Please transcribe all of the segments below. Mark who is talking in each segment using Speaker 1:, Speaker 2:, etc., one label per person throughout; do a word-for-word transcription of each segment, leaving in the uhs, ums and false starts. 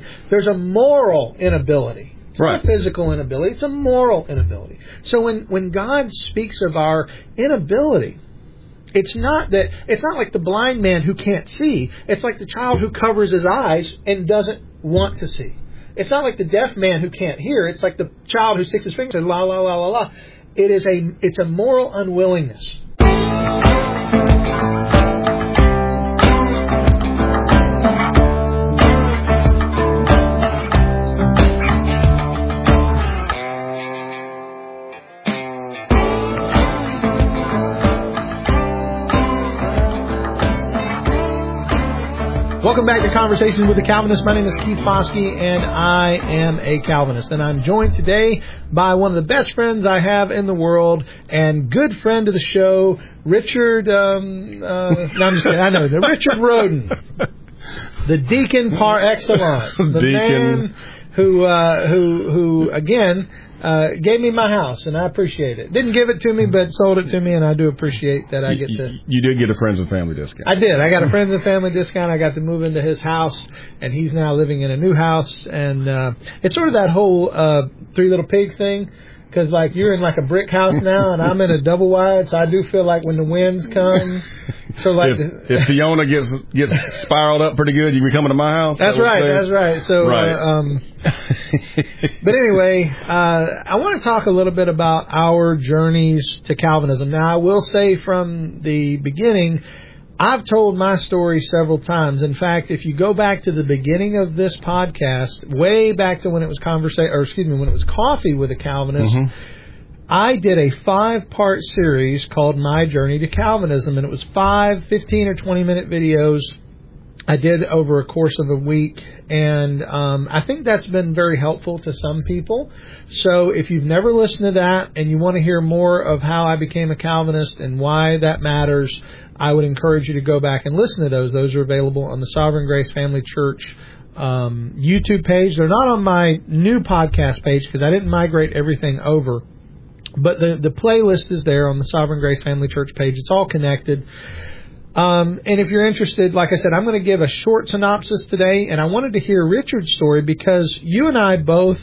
Speaker 1: there's a moral inability. It's
Speaker 2: right.
Speaker 1: not a physical inability. It's a moral inability. So when, when God speaks of our inability, it's not that it's not like the blind man who can't see. It's like the child who covers his eyes and doesn't want to see. It's not like the deaf man who can't hear. It's like the child who sticks his finger and says la la la la la. It is a it's a moral unwillingness. Welcome back to Conversations with the Calvinist. My name is Keith Foskey, and I am a Calvinist. And I'm joined today by one of the best friends I have in the world and good friend of the show, Richard, um, uh, no, I'm just kidding, I know, the Richard Roden, the deacon par excellence, the
Speaker 2: deacon.
Speaker 1: man who, uh, who, who, again, Uh, gave me my house, and I appreciate it. Didn't give it to me, but sold it to me, and I do appreciate that I get to...
Speaker 2: You, you did get a friends and family discount.
Speaker 1: I did. I got a friends and family discount. I got to move into his house, and he's now living in a new house. And uh, it's sort of that whole uh, Three Little Pigs thing, because like you're in like a brick house now, and I'm in a double wide, so I do feel like when the winds come... So like
Speaker 2: if,
Speaker 1: the,
Speaker 2: if Fiona gets gets spiraled up pretty good, you be coming to my house.
Speaker 1: That's right. That's right. So,
Speaker 2: right.
Speaker 1: Uh, um, but anyway, uh, I want to talk a little bit about our journeys to Calvinism. Now, I will say from the beginning, I've told my story several times. In fact, if you go back to the beginning of this podcast, way back to when it was conversation, or excuse me, when it was Coffee with a Calvinist. Mm-hmm. I did a five-part series called My Journey to Calvinism, and it was five fifteen or twenty-minute videos I did over a course of a week, and um, I think that's been very helpful to some people. So if you've never listened to that and you want to hear more of how I became a Calvinist and why that matters, I would encourage you to go back and listen to those. Those are available on the Sovereign Grace Family Church um, YouTube page. They're not on my new podcast page because I didn't migrate everything over. But the, the playlist is there on the Sovereign Grace Family Church page. It's all connected. Um, and if you're interested, like I said, I'm going to give a short synopsis today. And I wanted to hear Richard's story because you and I both,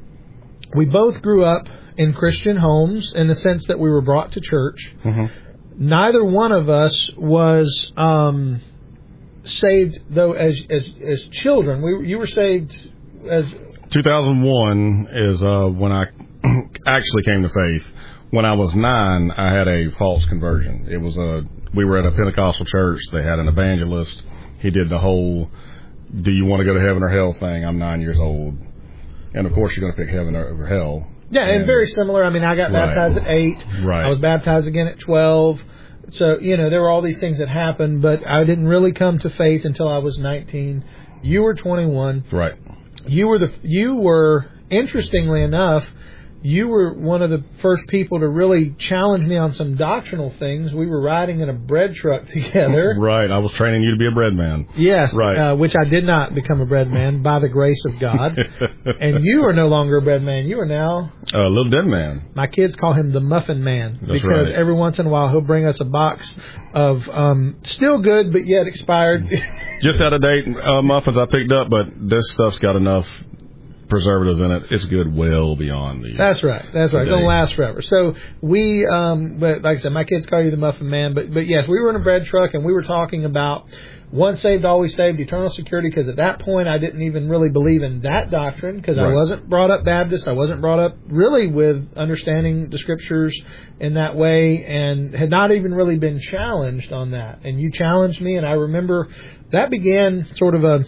Speaker 1: we both grew up in Christian homes in the sense that we were brought to church. Mm-hmm. Neither one of us was um, saved, though, as as as children. We You were saved as...
Speaker 2: two thousand one is uh, when I... actually came to faith. When I was nine, I had a false conversion. It was a we were at a Pentecostal church. They had an evangelist. He did the whole "Do you want to go to heaven or hell?" thing. I'm nine years old, and of course you're going to pick heaven over hell.
Speaker 1: Yeah, and, and very similar. I mean, I got
Speaker 2: right.
Speaker 1: baptized at eight.
Speaker 2: Right.
Speaker 1: I was baptized again at twelve. So you know there were all these things that happened, but I didn't really come to faith until I was nineteen. You were twenty-one.
Speaker 2: Right.
Speaker 1: You were the you were interestingly enough. You were one of the first people to really challenge me on some doctrinal things. We were riding in a bread truck together.
Speaker 2: Right. I was training you to be a bread man.
Speaker 1: Yes.
Speaker 2: Right.
Speaker 1: Uh, which I did not become a bread man by the grace of God. And you are no longer a bread man. You are now...
Speaker 2: A little dead man.
Speaker 1: My kids call him the muffin man.
Speaker 2: That's
Speaker 1: because
Speaker 2: right.
Speaker 1: every once in a while he'll bring us a box of um, still good but yet expired.
Speaker 2: Just out of date uh, muffins I picked up, but this stuff's got enough... preservatives in it. It's good well beyond the
Speaker 1: That's right. That's right. It's going to last forever. So we, um, but like I said, my kids call you the muffin man. But but yes, we were in a bread truck and we were talking about once saved, always saved, eternal security. Because at that point, I didn't even really believe in that doctrine because right. I wasn't brought up Baptist. I wasn't brought up really with understanding the scriptures in that way, and had not even really been challenged on that. And you challenged me, and I remember that began sort of a,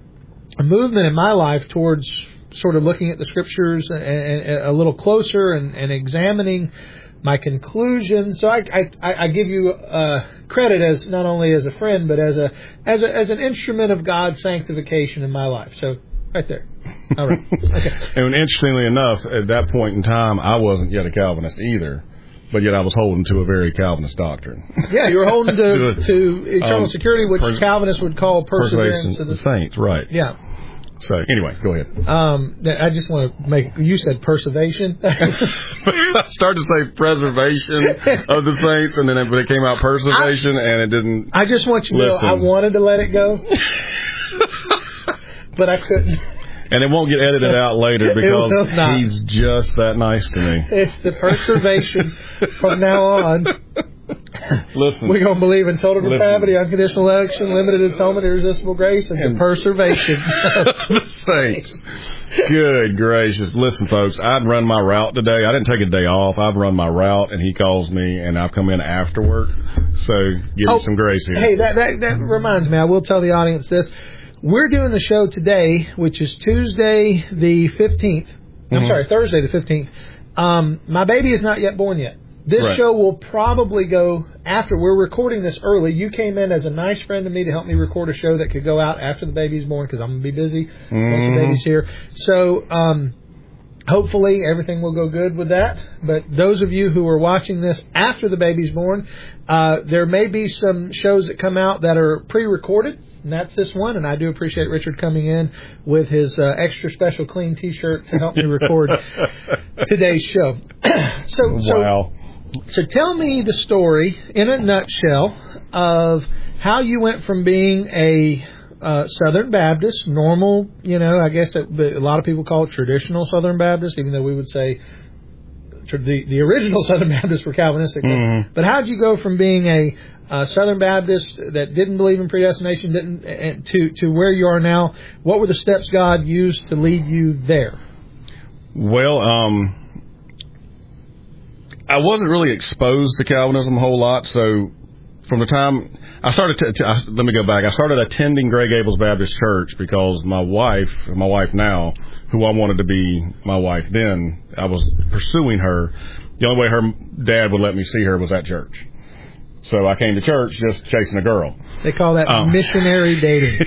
Speaker 1: a movement in my life towards sort of looking at the scriptures and, and a little closer and, and examining my conclusions. So I, I, I give you uh, credit as not only as a friend, but as a as a as an instrument of God's sanctification in my life. So right there. All right. Okay.
Speaker 2: And interestingly enough, at that point in time, I wasn't yet a Calvinist either. But yet I was holding to a very Calvinist doctrine.
Speaker 1: Yeah, you were holding to, to, a, to eternal um,
Speaker 2: security,
Speaker 1: which pers- Calvinists would call perseverance
Speaker 2: of the saints. Right.
Speaker 1: Yeah.
Speaker 2: So, anyway, go ahead.
Speaker 1: Um, I just want to make, you said perseveration.
Speaker 2: I started to say preservation of the saints, and then it, it came out preservation, I, and it didn't
Speaker 1: I just want you to
Speaker 2: listen.
Speaker 1: know, I wanted to let it go, but I couldn't.
Speaker 2: And it won't get edited out later because he's just that nice to me.
Speaker 1: It's the preservation from now on.
Speaker 2: Listen.
Speaker 1: We're going to believe in total depravity, unconditional election, limited atonement, irresistible grace, and, and the preservation of
Speaker 2: the saints. Good gracious. Listen, folks, I'd run my route today. I didn't take a day off. I've run my route, and he calls me, and I've come in after work. So give
Speaker 1: oh,
Speaker 2: me some grace here.
Speaker 1: Hey, that, that, that reminds me. I will tell the audience this. We're doing the show today, which is Tuesday the fifteenth. I'm mm-hmm. sorry, Thursday the fifteenth. Um, my baby is not yet born yet. This right. show will probably go after. We're recording this early. You came in as a nice friend to me to help me record a show that could go out after the baby's born because I'm going to be busy
Speaker 2: mm-hmm.
Speaker 1: once the baby's here. So um, hopefully everything will go good with that. But those of you who are watching this after the baby's born, uh, there may be some shows that come out that are pre-recorded. And that's this one, and I do appreciate Richard coming in with his uh, extra special clean T-shirt to help me record today's show. so,
Speaker 2: wow.
Speaker 1: So, so tell me the story in a nutshell of how you went from being a uh, Southern Baptist, normal, you know, I guess it, a lot of people call it traditional Southern Baptist, even though we would say the the original Southern Baptists were Calvinistic.
Speaker 2: Mm-hmm.
Speaker 1: But how did you go from being a uh, Southern Baptist that didn't believe in predestination, didn't and to to where you are now? What were the steps God used to lead you there?
Speaker 2: Well, um, I wasn't really exposed to Calvinism a whole lot, so from the time I started to, to I, let me go back. I started attending Grey Gables Baptist Church because my wife, my wife now, who I wanted to be my wife then, I was pursuing her. The only way her dad would let me see her was at church. So I came to church just chasing a girl.
Speaker 1: They call that um, missionary dating.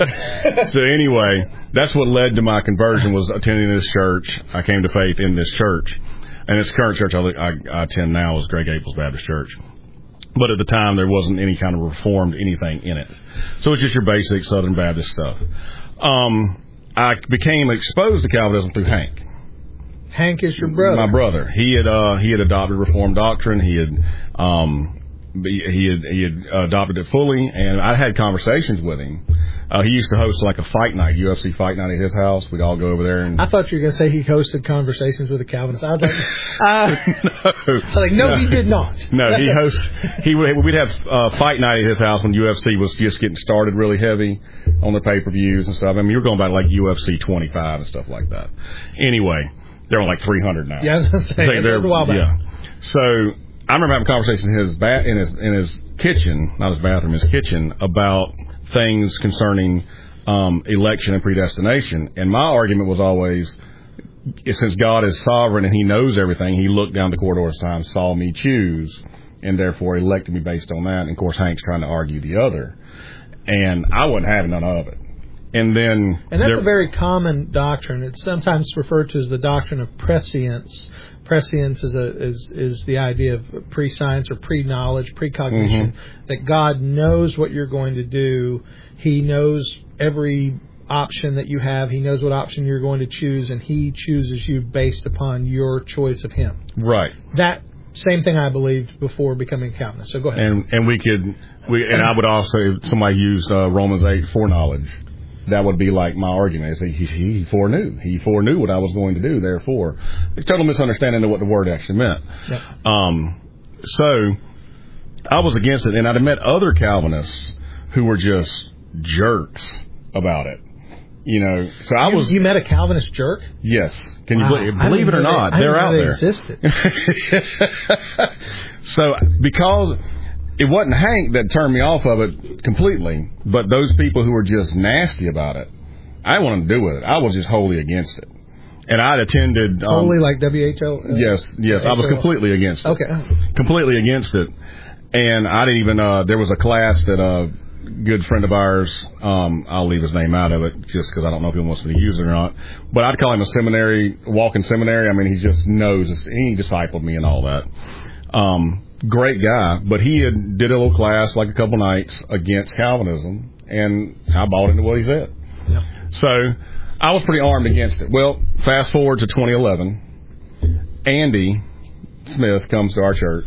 Speaker 2: So anyway, that's what led to my conversion, was attending this church. I came to faith in this church. And this current church I, I, I attend now is Grey Gables Baptist Church. But at the time, there wasn't any kind of reformed anything in it. So it's just your basic Southern Baptist stuff. Um, I became exposed to Calvinism through Hank.
Speaker 1: Hank is your brother.
Speaker 2: My brother. He had uh, he had adopted Reformed doctrine. He had um, he had he had adopted it fully, and I had conversations with him. Uh, he used to host like a fight night, U F C fight night at his house. We'd all go over there. And
Speaker 1: I thought you were going to say he hosted conversations with a Calvinist. I was like, uh,
Speaker 2: no,
Speaker 1: I was like, no, no, he did not.
Speaker 2: No, he hosts. He we'd have uh, fight night at his house when U F C was just getting started really heavy on the pay per views and stuff. I mean, you're going back like U F C twenty-five and stuff like that. Anyway, they're on like three hundred now.
Speaker 1: Yeah, I was going to say, it was a while back.
Speaker 2: Yeah. So I remember having a conversation in his ba- in his in his kitchen, not his bathroom, his kitchen, about things concerning um, election and predestination. And my argument was always, since God is sovereign and he knows everything, he looked down the corridor time, saw me choose, and therefore elected me based on that. And, of course, Hank's trying to argue the other. And I wasn't having none of it. And then...
Speaker 1: And that's there, a very common doctrine. It's sometimes referred to as the doctrine of prescience. Prescience is a is is the idea of pre-science or pre-knowledge, precognition, mm-hmm. that God knows what you're going to do. He knows every option that you have. He knows what option you're going to choose, and he chooses you based upon your choice of him.
Speaker 2: Right.
Speaker 1: That same thing I believed before becoming a Calvinist. So go ahead.
Speaker 2: And and we could we and I would also, if somebody used uh, Romans eight foreknowledge, that would be like my argument. He, he, he foreknew. He foreknew what I was going to do, therefore. A total misunderstanding of what the word actually meant.
Speaker 1: Yep.
Speaker 2: Um, so I was against it, and I'd met other Calvinists who were just jerks about it. You know, so I
Speaker 1: you,
Speaker 2: was...
Speaker 1: You met a Calvinist jerk?
Speaker 2: Yes. Can
Speaker 1: wow.
Speaker 2: you believe, believe it or not?
Speaker 1: They,
Speaker 2: they're out
Speaker 1: they
Speaker 2: there. Existed. So because... It wasn't Hank that turned me off of it completely, but those people who were just nasty about it, I didn't want to do with it. I was just wholly against it. And I'd attended... Um,
Speaker 1: wholly like W H O? Uh,
Speaker 2: yes, yes. H O L? I was completely against it.
Speaker 1: Okay.
Speaker 2: Completely against it. And I didn't even... Uh, there was a class that a good friend of ours, um, I'll leave his name out of it just because I don't know if he wants me to use it or not, but I'd call him a seminary, walking seminary. I mean, he just knows. He discipled me and all that. Um... Great guy, but he had did a little class like a couple nights against Calvinism, and I bought into what he said.
Speaker 1: Yep.
Speaker 2: So I was pretty armed against it. Well, fast forward to twenty eleven, Andy Smith comes to our church,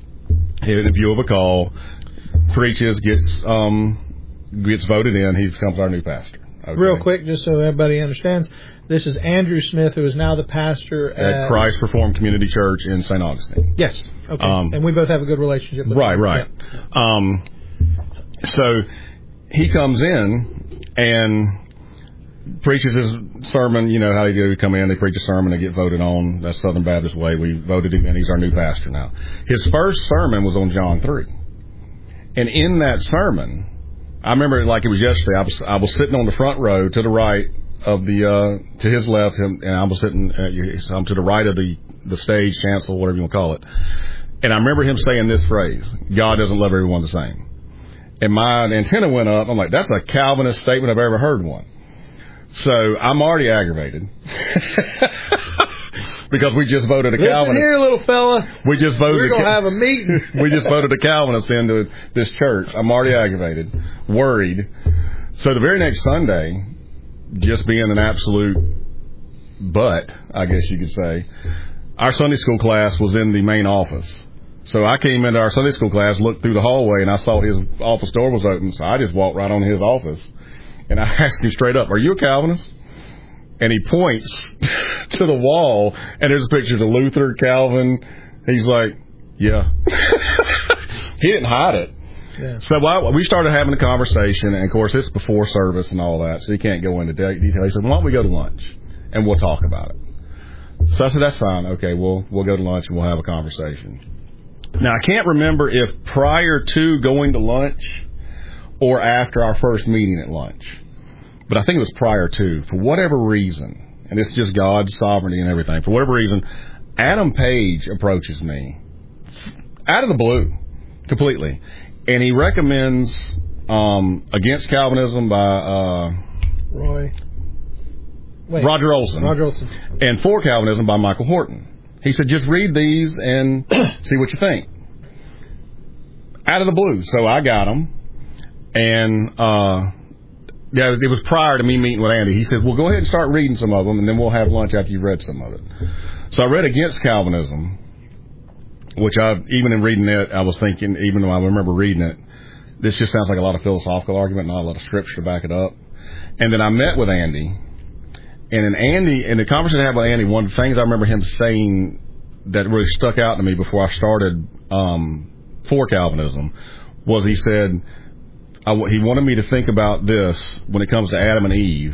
Speaker 2: hit in view of a call, preaches, gets um, gets voted in. He becomes our new pastor. Okay.
Speaker 1: Real quick, just so everybody understands, this is Andrew Smith, who is now the pastor at,
Speaker 2: at Christ Reformed Community Church in Saint Augustine.
Speaker 1: Yes. Okay.
Speaker 2: Um,
Speaker 1: and we both have a good relationship with
Speaker 2: right,
Speaker 1: him.
Speaker 2: Right, right. Yeah. Um, so he comes in and preaches his sermon. You know how they do. They come in, they preach a sermon, they get voted on. That's Southern Baptist way. We voted him, and he's our new pastor now. His first sermon was on John three. And in that sermon, I remember it like it was yesterday. I was I was sitting on the front row to the right of the uh, to his left, and, and I was sitting uh, I'm to the right of the the stage, chancel, whatever you want to call it. And I remember him saying this phrase: "God doesn't love everyone the same." And my antenna went up. I'm like, "That's a Calvinist statement I've ever heard one." So I'm already aggravated because we just voted a
Speaker 1: Listen
Speaker 2: Calvinist.
Speaker 1: Here, little fella.
Speaker 2: We just voted.
Speaker 1: We're gonna
Speaker 2: a,
Speaker 1: have a meeting.
Speaker 2: We just voted a Calvinist into this church. I'm already aggravated, worried. So the very next Sunday, just being an absolute butt, I guess you could say, our Sunday school class was in the main office. So I came into our Sunday school class, looked through the hallway, and I saw his office door was open. So I just walked right on his office, and I asked him straight up, "Are you a Calvinist?" And he points to the wall, and there's pictures of Luther, Calvin. He's like, "Yeah." He didn't hide it.
Speaker 1: Yeah.
Speaker 2: So I, we started having a conversation, and of course it's before service and all that, so you can't go into detail. He said, "Why don't we go to lunch and we'll talk about it?" So I said, "That's fine. Okay, we'll we'll go to lunch and we'll have a conversation." Now I can't remember if prior to going to lunch or after our first meeting at lunch, but I think it was prior to. For whatever reason, and it's just God's sovereignty and everything. For whatever reason, Adam Page approaches me out of the blue, completely. And he recommends um, Against Calvinism by uh,
Speaker 1: Roy. Wait.
Speaker 2: Roger Olson.
Speaker 1: Roger Olson.
Speaker 2: And For Calvinism by Michael Horton. He said, just read these and see what you think. Out of the blue. So I got them. And uh, yeah, it was prior to me meeting with Andy. He said, well, go ahead and start reading some of them, and then we'll have lunch after you've read some of it. So I read Against Calvinism, which I, even in reading it, I was thinking, even though I remember reading it, this just sounds like a lot of philosophical argument, not a lot of scripture to back it up. And then I met with Andy, and in Andy, in the conversation I had with Andy, one of the things I remember him saying that really stuck out to me before I started um, For Calvinism was he said, I, he wanted me to think about this when it comes to Adam and Eve,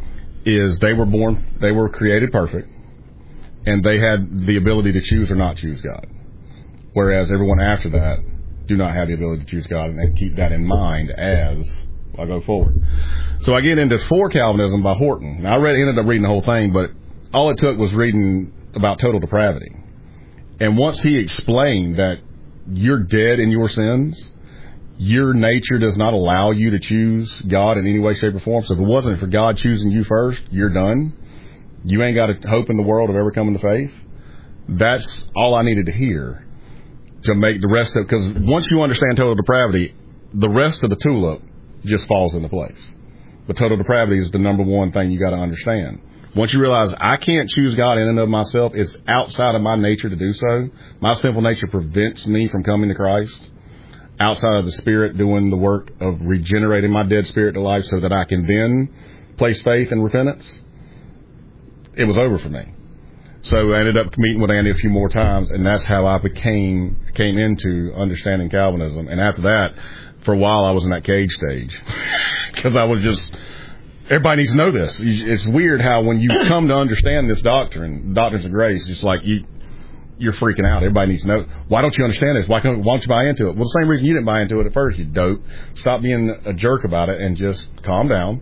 Speaker 2: is they were born, they were created perfect, and they had the ability to choose or not choose God. Whereas everyone after that do not have the ability to choose God, and they keep that in mind as I go forward. So I get into For Calvinism by Horton. Now I read, ended up reading the whole thing, but all it took was reading about total depravity. And once he explained that you're dead in your sins, your nature does not allow you to choose God in any way, shape, or form. So if it wasn't for God choosing you first, you're done. You ain't got a hope in the world of ever coming to faith. That's all I needed to hear to make the rest of, because once you understand total depravity, the rest of the tulip just falls into place. But total depravity is the number one thing you got to understand. Once you realize I can't choose God in and of myself, it's outside of my nature to do so. My sinful nature prevents me from coming to Christ. Outside of the Spirit doing the work of regenerating my dead spirit to life so that I can then place faith and repentance, it was over for me. So I ended up meeting with Andy a few more times, and that's how I became came into understanding Calvinism. And after that, for a while, I was in that cage stage because I was just, everybody needs to know this. It's weird how when you come to understand this doctrine, doctrines of grace, it's like you, you're freaking out. Everybody needs to know. Why don't you understand this? Why, can't, why don't you buy into it? Well, the same reason you didn't buy into it at first, you dope. Stop being a jerk about it and just calm down.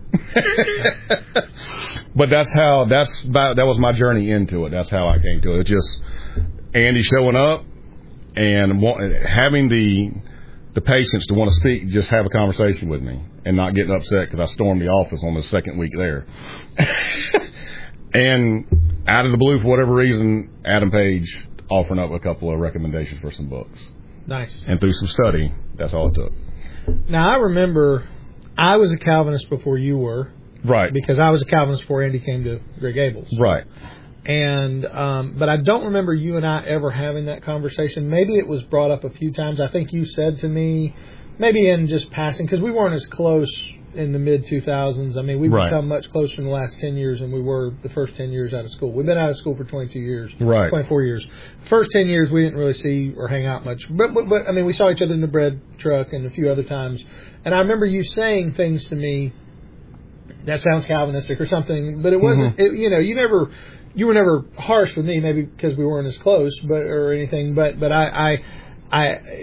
Speaker 2: But that's how, that's about, that was my journey into it. That's how I came to it. It just Andy showing up and having the the patience to want to speak, just have a conversation with me and not getting upset because I stormed the office on the second week there. And out of the blue, for whatever reason, Adam Page offering up a couple of recommendations for some books.
Speaker 1: Nice.
Speaker 2: And through some study, that's all it took.
Speaker 1: Now, I remember I was a Calvinist before you were.
Speaker 2: Right.
Speaker 1: Because I was a Calvinist before Andy came to Greg Abel's.
Speaker 2: Right.
Speaker 1: And, um, but I don't remember you and I ever having that conversation. Maybe it was brought up a few times. I think you said to me, maybe in just passing, because we weren't as close in the mid two thousands. I mean, we've
Speaker 2: Right.
Speaker 1: become much closer in the last ten years than we were the first ten years out of school. We've been out of school for twenty-two years,
Speaker 2: Right.
Speaker 1: twenty-four years. First ten years, we didn't really see or hang out much. But, but, but I mean, we saw each other in the bread truck and a few other times. And I remember you saying things to me that sounds Calvinistic or something, but it wasn't.
Speaker 2: Mm-hmm.
Speaker 1: It, you know, you never, you were never harsh with me, maybe because we weren't as close, but or anything. But but I, I,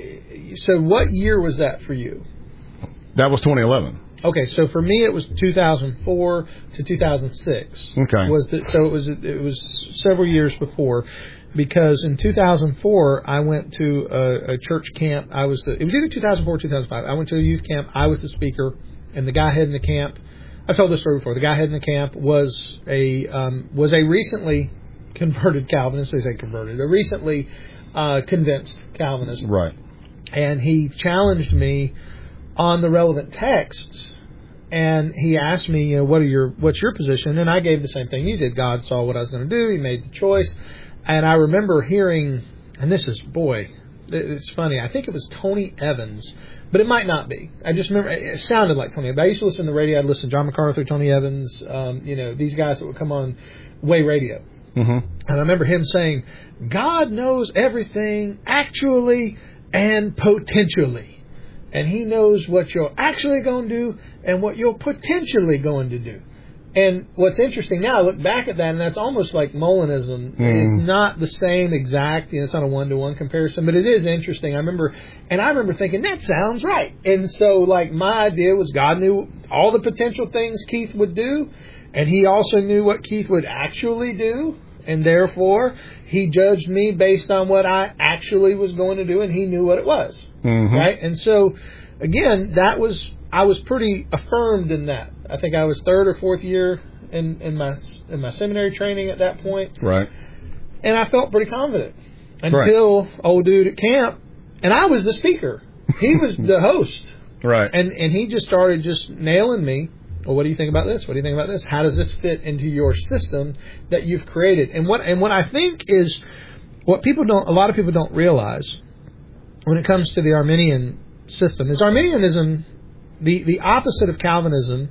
Speaker 1: I. So what year was that for you?
Speaker 2: That was twenty eleven.
Speaker 1: Okay, so for me it was two thousand four to two thousand six.
Speaker 2: Okay.
Speaker 1: Was the, so it was it was several years before, because in two thousand four I went to a, a church camp. I was the it was either two thousand four or two thousand five. I went to a youth camp. I was the speaker, and the guy heading the camp. I've told this story before. The guy heading the camp was a um, was a recently converted Calvinist. They say converted, a recently uh, convinced Calvinist.
Speaker 2: Right.
Speaker 1: And he challenged me on the relevant texts, and he asked me, you know, what are your what's your position? And I gave the same thing you did. God saw what I was going to do. He made the choice. And I remember hearing, and this is boy, it's funny. I think it was Tony Evans. But it might not be. I just remember it sounded like Tony Evans. I used to listen to the radio. I'd listen to John MacArthur, Tony Evans, um, you know, these guys that would come on Way Radio.
Speaker 2: Mm-hmm.
Speaker 1: And I remember him saying, God knows everything actually and potentially. And He knows what you're actually going to do and what you're potentially going to do. And what's interesting now, I look back at that, and that's almost like Molinism. Mm. It's not the same exact, you know, it's not a one-to-one comparison, but it is interesting. I remember, and I remember thinking, that sounds right. And so, like, my idea was God knew all the potential things Keith would do, and He also knew what Keith would actually do, and therefore, He judged me based on what I actually was going to do, and He knew what it was.
Speaker 2: Mm-hmm.
Speaker 1: Right? And so, again, that was, I was pretty affirmed in that. I think I was third or fourth year in, in my in my seminary training at that point.
Speaker 2: Right.
Speaker 1: And I felt pretty confident until right. old dude at camp, and I was the speaker. He was the host.
Speaker 2: Right.
Speaker 1: And and he just started just nailing me. Well, what do you think about this? What do you think about this? How does this fit into your system that you've created? And what and what I think is what people don't, a lot of people don't realize when it comes to the Arminian system is Arminianism, the, the opposite of Calvinism,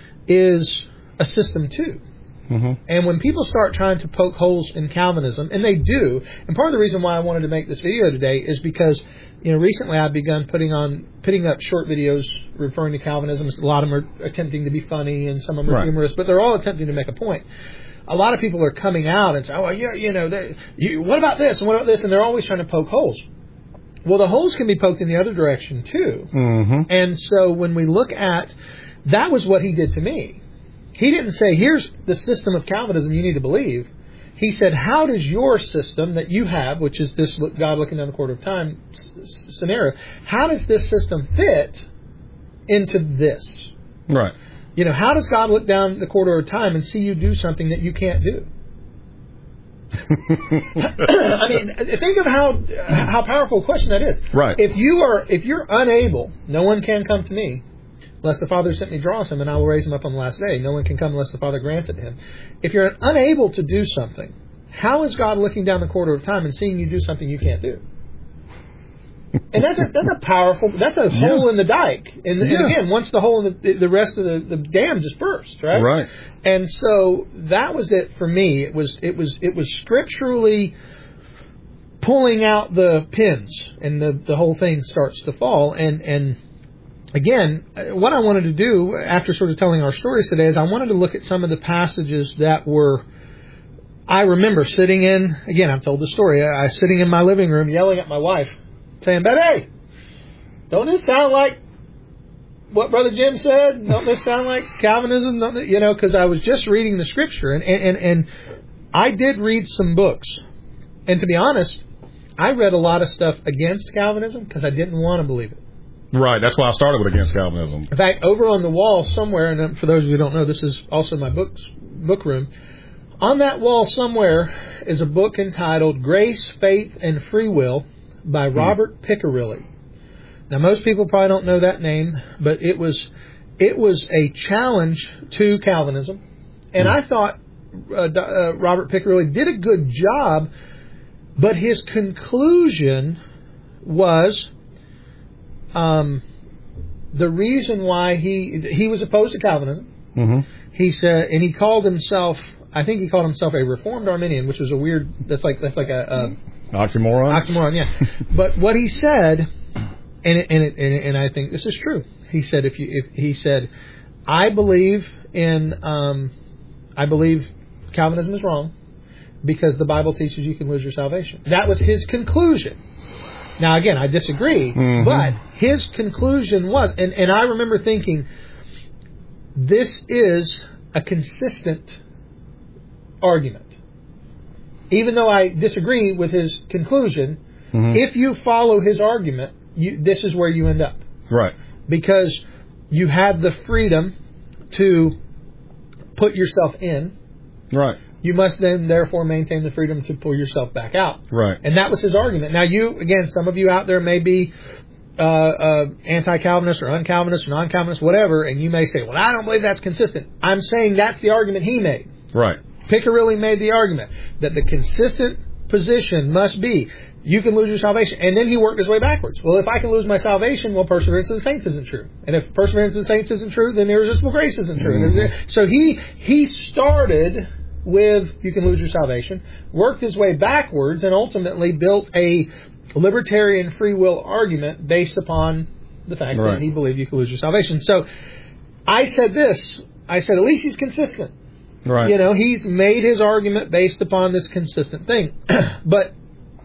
Speaker 1: is a system too.
Speaker 2: Mm-hmm.
Speaker 1: And when people start trying to poke holes in Calvinism, and they do, and part of the reason why I wanted to make this video today is because, you know, recently I've begun putting on putting up short videos referring to Calvinism. A lot of them are attempting to be funny, and some of them are
Speaker 2: right.
Speaker 1: humorous, but they're all attempting to make a point. A lot of people are coming out and saying, "Oh, yeah, you know, you, what about this and what about this?" And they're always trying to poke holes. Well, the holes can be poked in the other direction too.
Speaker 2: Mm-hmm.
Speaker 1: And so when we look at, that was what he did to me. He didn't say, here's the system of Calvinism you need to believe. He said, how does your system that you have, which is this God looking down the quarter of time scenario, how does this system fit into this?
Speaker 2: Right.
Speaker 1: You know, how does God look down the quarter of time and see you do something that you can't do? I mean, think of how how powerful a question that is.
Speaker 2: Right.
Speaker 1: If you are, if you're unable, no one can come to me unless the Father sent me draws him, and I will raise him up on the last day. No one can come unless the Father grants it to him. If you're unable to do something, how is God looking down the quarter of time and seeing you do something you can't do? And that's a that's a powerful that's a
Speaker 2: yeah.
Speaker 1: hole in the dike. And,
Speaker 2: yeah.
Speaker 1: and again, once the hole in the the rest of the, the dam just burst, right?
Speaker 2: Right.
Speaker 1: And so that was it for me. It was it was it was scripturally pulling out the pins, and the the whole thing starts to fall. And and again, what I wanted to do after sort of telling our stories today is I wanted to look at some of the passages that were. I remember sitting in again. I've told the story. I was sitting in my living room yelling at my wife, saying, "Betty, don't this sound like what Brother Jim said? Don't this sound like Calvinism?" Don't this, you know, because I was just reading the Scripture, and, and and I did read some books, and to be honest, I read a lot of stuff against Calvinism because I didn't want to believe it.
Speaker 2: Right. That's why I started with Against Calvinism.
Speaker 1: In fact, over on the wall somewhere, and for those of you who don't know, this is also my books book room. On that wall somewhere is a book entitled "Grace, Faith, and Free Will" by Robert Piccirilli. Now, most people probably don't know that name, but it was it was a challenge to Calvinism, and I thought uh, uh, Robert Piccirilli did a good job, but his conclusion was, um, the reason why he he was opposed to Calvinism.
Speaker 2: Mm-hmm.
Speaker 1: He said, and he called himself, I think he called himself a Reformed Arminian, which was a weird. That's like that's like a, a
Speaker 2: oxymoron.
Speaker 1: Oxymoron, yeah. But what he said, and it, and, it, and it, and I think this is true. He said, if you if he said, I believe in um, I believe Calvinism is wrong because the Bible teaches you can lose your salvation. That was his conclusion. Now, again, I disagree, mm-hmm. but his conclusion was, and, and I remember thinking, this is a consistent argument. Even though I disagree with his conclusion, mm-hmm. if you follow his argument, you, this is where you end up.
Speaker 2: Right.
Speaker 1: Because you have the freedom to put yourself in.
Speaker 2: Right.
Speaker 1: You must then, therefore, maintain the freedom to pull yourself back out.
Speaker 2: Right.
Speaker 1: And that was his argument. Now, you, again, some of you out there may be uh, uh, anti-Calvinist or un-Calvinist or non-Calvinist, whatever, and you may say, well, I don't believe that's consistent. I'm saying that's the argument he made.
Speaker 2: Right.
Speaker 1: Piccarilli made the argument that the consistent position must be, you can lose your salvation. And then he worked his way backwards. Well, if I can lose my salvation, well, perseverance of the saints isn't true. And if perseverance of the saints isn't true, then irresistible grace isn't true. Mm-hmm. So he he started with you can lose your salvation, worked his way backwards, and ultimately built a libertarian free will argument based upon the fact right. that he believed you could lose your salvation. So I said this, I said at least he's consistent.
Speaker 2: Right.
Speaker 1: You know, he's made his argument based upon this consistent thing. But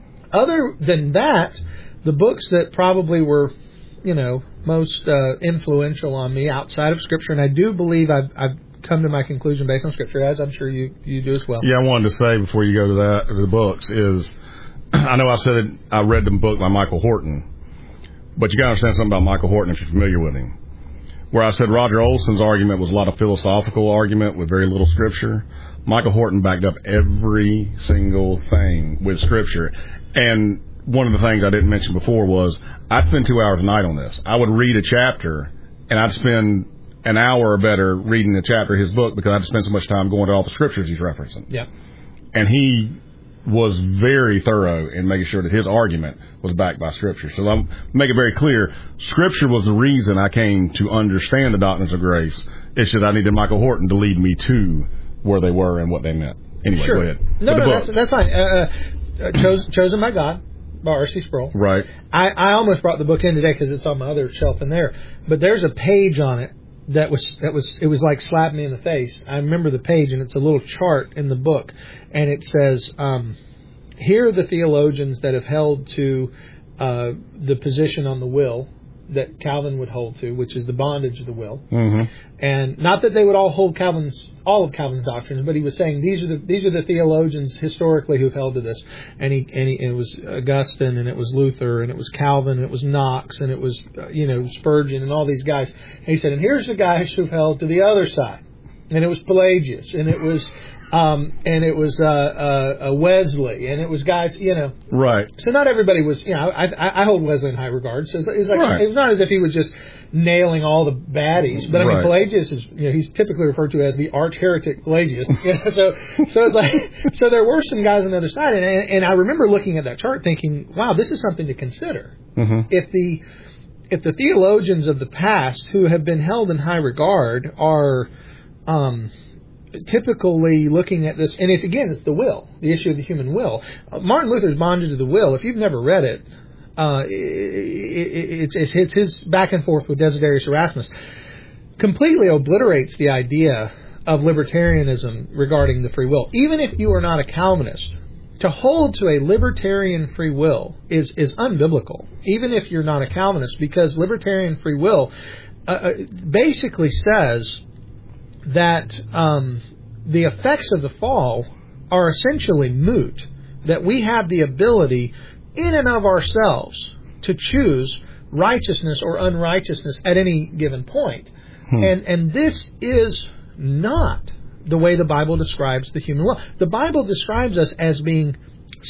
Speaker 1: other than that, the books that probably were, you know, most uh, influential on me outside of Scripture, and I do believe I've, I've come to my conclusion based on Scripture, as I'm sure you, you do as well.
Speaker 2: Yeah, I wanted to say before you go to that, the books, is I know I said it, I read the book by Michael Horton, but you got to understand something about Michael Horton if you're familiar with him. Where I said Roger Olson's argument was a lot of philosophical argument with very little Scripture, Michael Horton backed up every single thing with Scripture. And one of the things I didn't mention before was I'd spend two hours a night on this. I would read a chapter, and I'd spend an hour or better reading the chapter of his book because I'd spend so much time going to all the Scriptures he's referencing.
Speaker 1: Yeah.
Speaker 2: And he was very thorough in making sure that his argument was backed by Scripture. So I'll make it very clear, Scripture was the reason I came to understand the doctrines of grace. It's that I needed Michael Horton to lead me to where they were and what they meant. Anyway,
Speaker 1: sure.
Speaker 2: go ahead.
Speaker 1: No, no, that's, that's fine. Uh, uh, chose, chosen by God by R C Sproul.
Speaker 2: Right.
Speaker 1: I, I almost brought the book in today because it's on my other shelf in there. But there's a page on it that was that was it was like slapping me in the face. I remember the page, and it's a little chart in the book, and it says, um, here are the theologians that have held to uh, the position on the will that Calvin would hold to, which is the bondage of the will.
Speaker 2: Mm-hmm.
Speaker 1: And not that they would all hold Calvin's all of Calvin's doctrines, but he was saying these are the these are the theologians historically who've held to this. And he and, he, and it was Augustine, and it was Luther, and it was Calvin, and it was Knox, and it was uh, you know Spurgeon, and all these guys. And he said, and here's the guys who've held to the other side, and it was Pelagius, and it was. Um, and it was uh, uh, uh, Wesley, and it was guys, you know.
Speaker 2: Right.
Speaker 1: So not everybody was, you know, I, I hold Wesley in high regard. So it's, it's like,
Speaker 2: right.
Speaker 1: It was not as if he was just nailing all the baddies. But I mean,
Speaker 2: right.
Speaker 1: Pelagius is, you know, he's typically referred to as the arch heretic Pelagius. You know, so, so it's like, so there were some guys on the other side, and and I remember looking at that chart, thinking, wow, this is something to consider.
Speaker 2: Mm-hmm.
Speaker 1: If the if the theologians of the past who have been held in high regard are um, typically looking at this, and it's again, it's the will, the issue of the human will. Uh, Martin Luther's Bondage of the Will, if you've never read it, uh, it, it, it's, it's his back and forth with Desiderius Erasmus, completely obliterates the idea of libertarianism regarding the free will. Even if you are not a Calvinist, to hold to a libertarian free will is, is unbiblical, even if you're not a Calvinist, because libertarian free will uh, basically says that um, the effects of the fall are essentially moot, that we have the ability in and of ourselves to choose righteousness or unrighteousness at any given point. Hmm. And and this is not the way the Bible describes the human will. The Bible describes us as being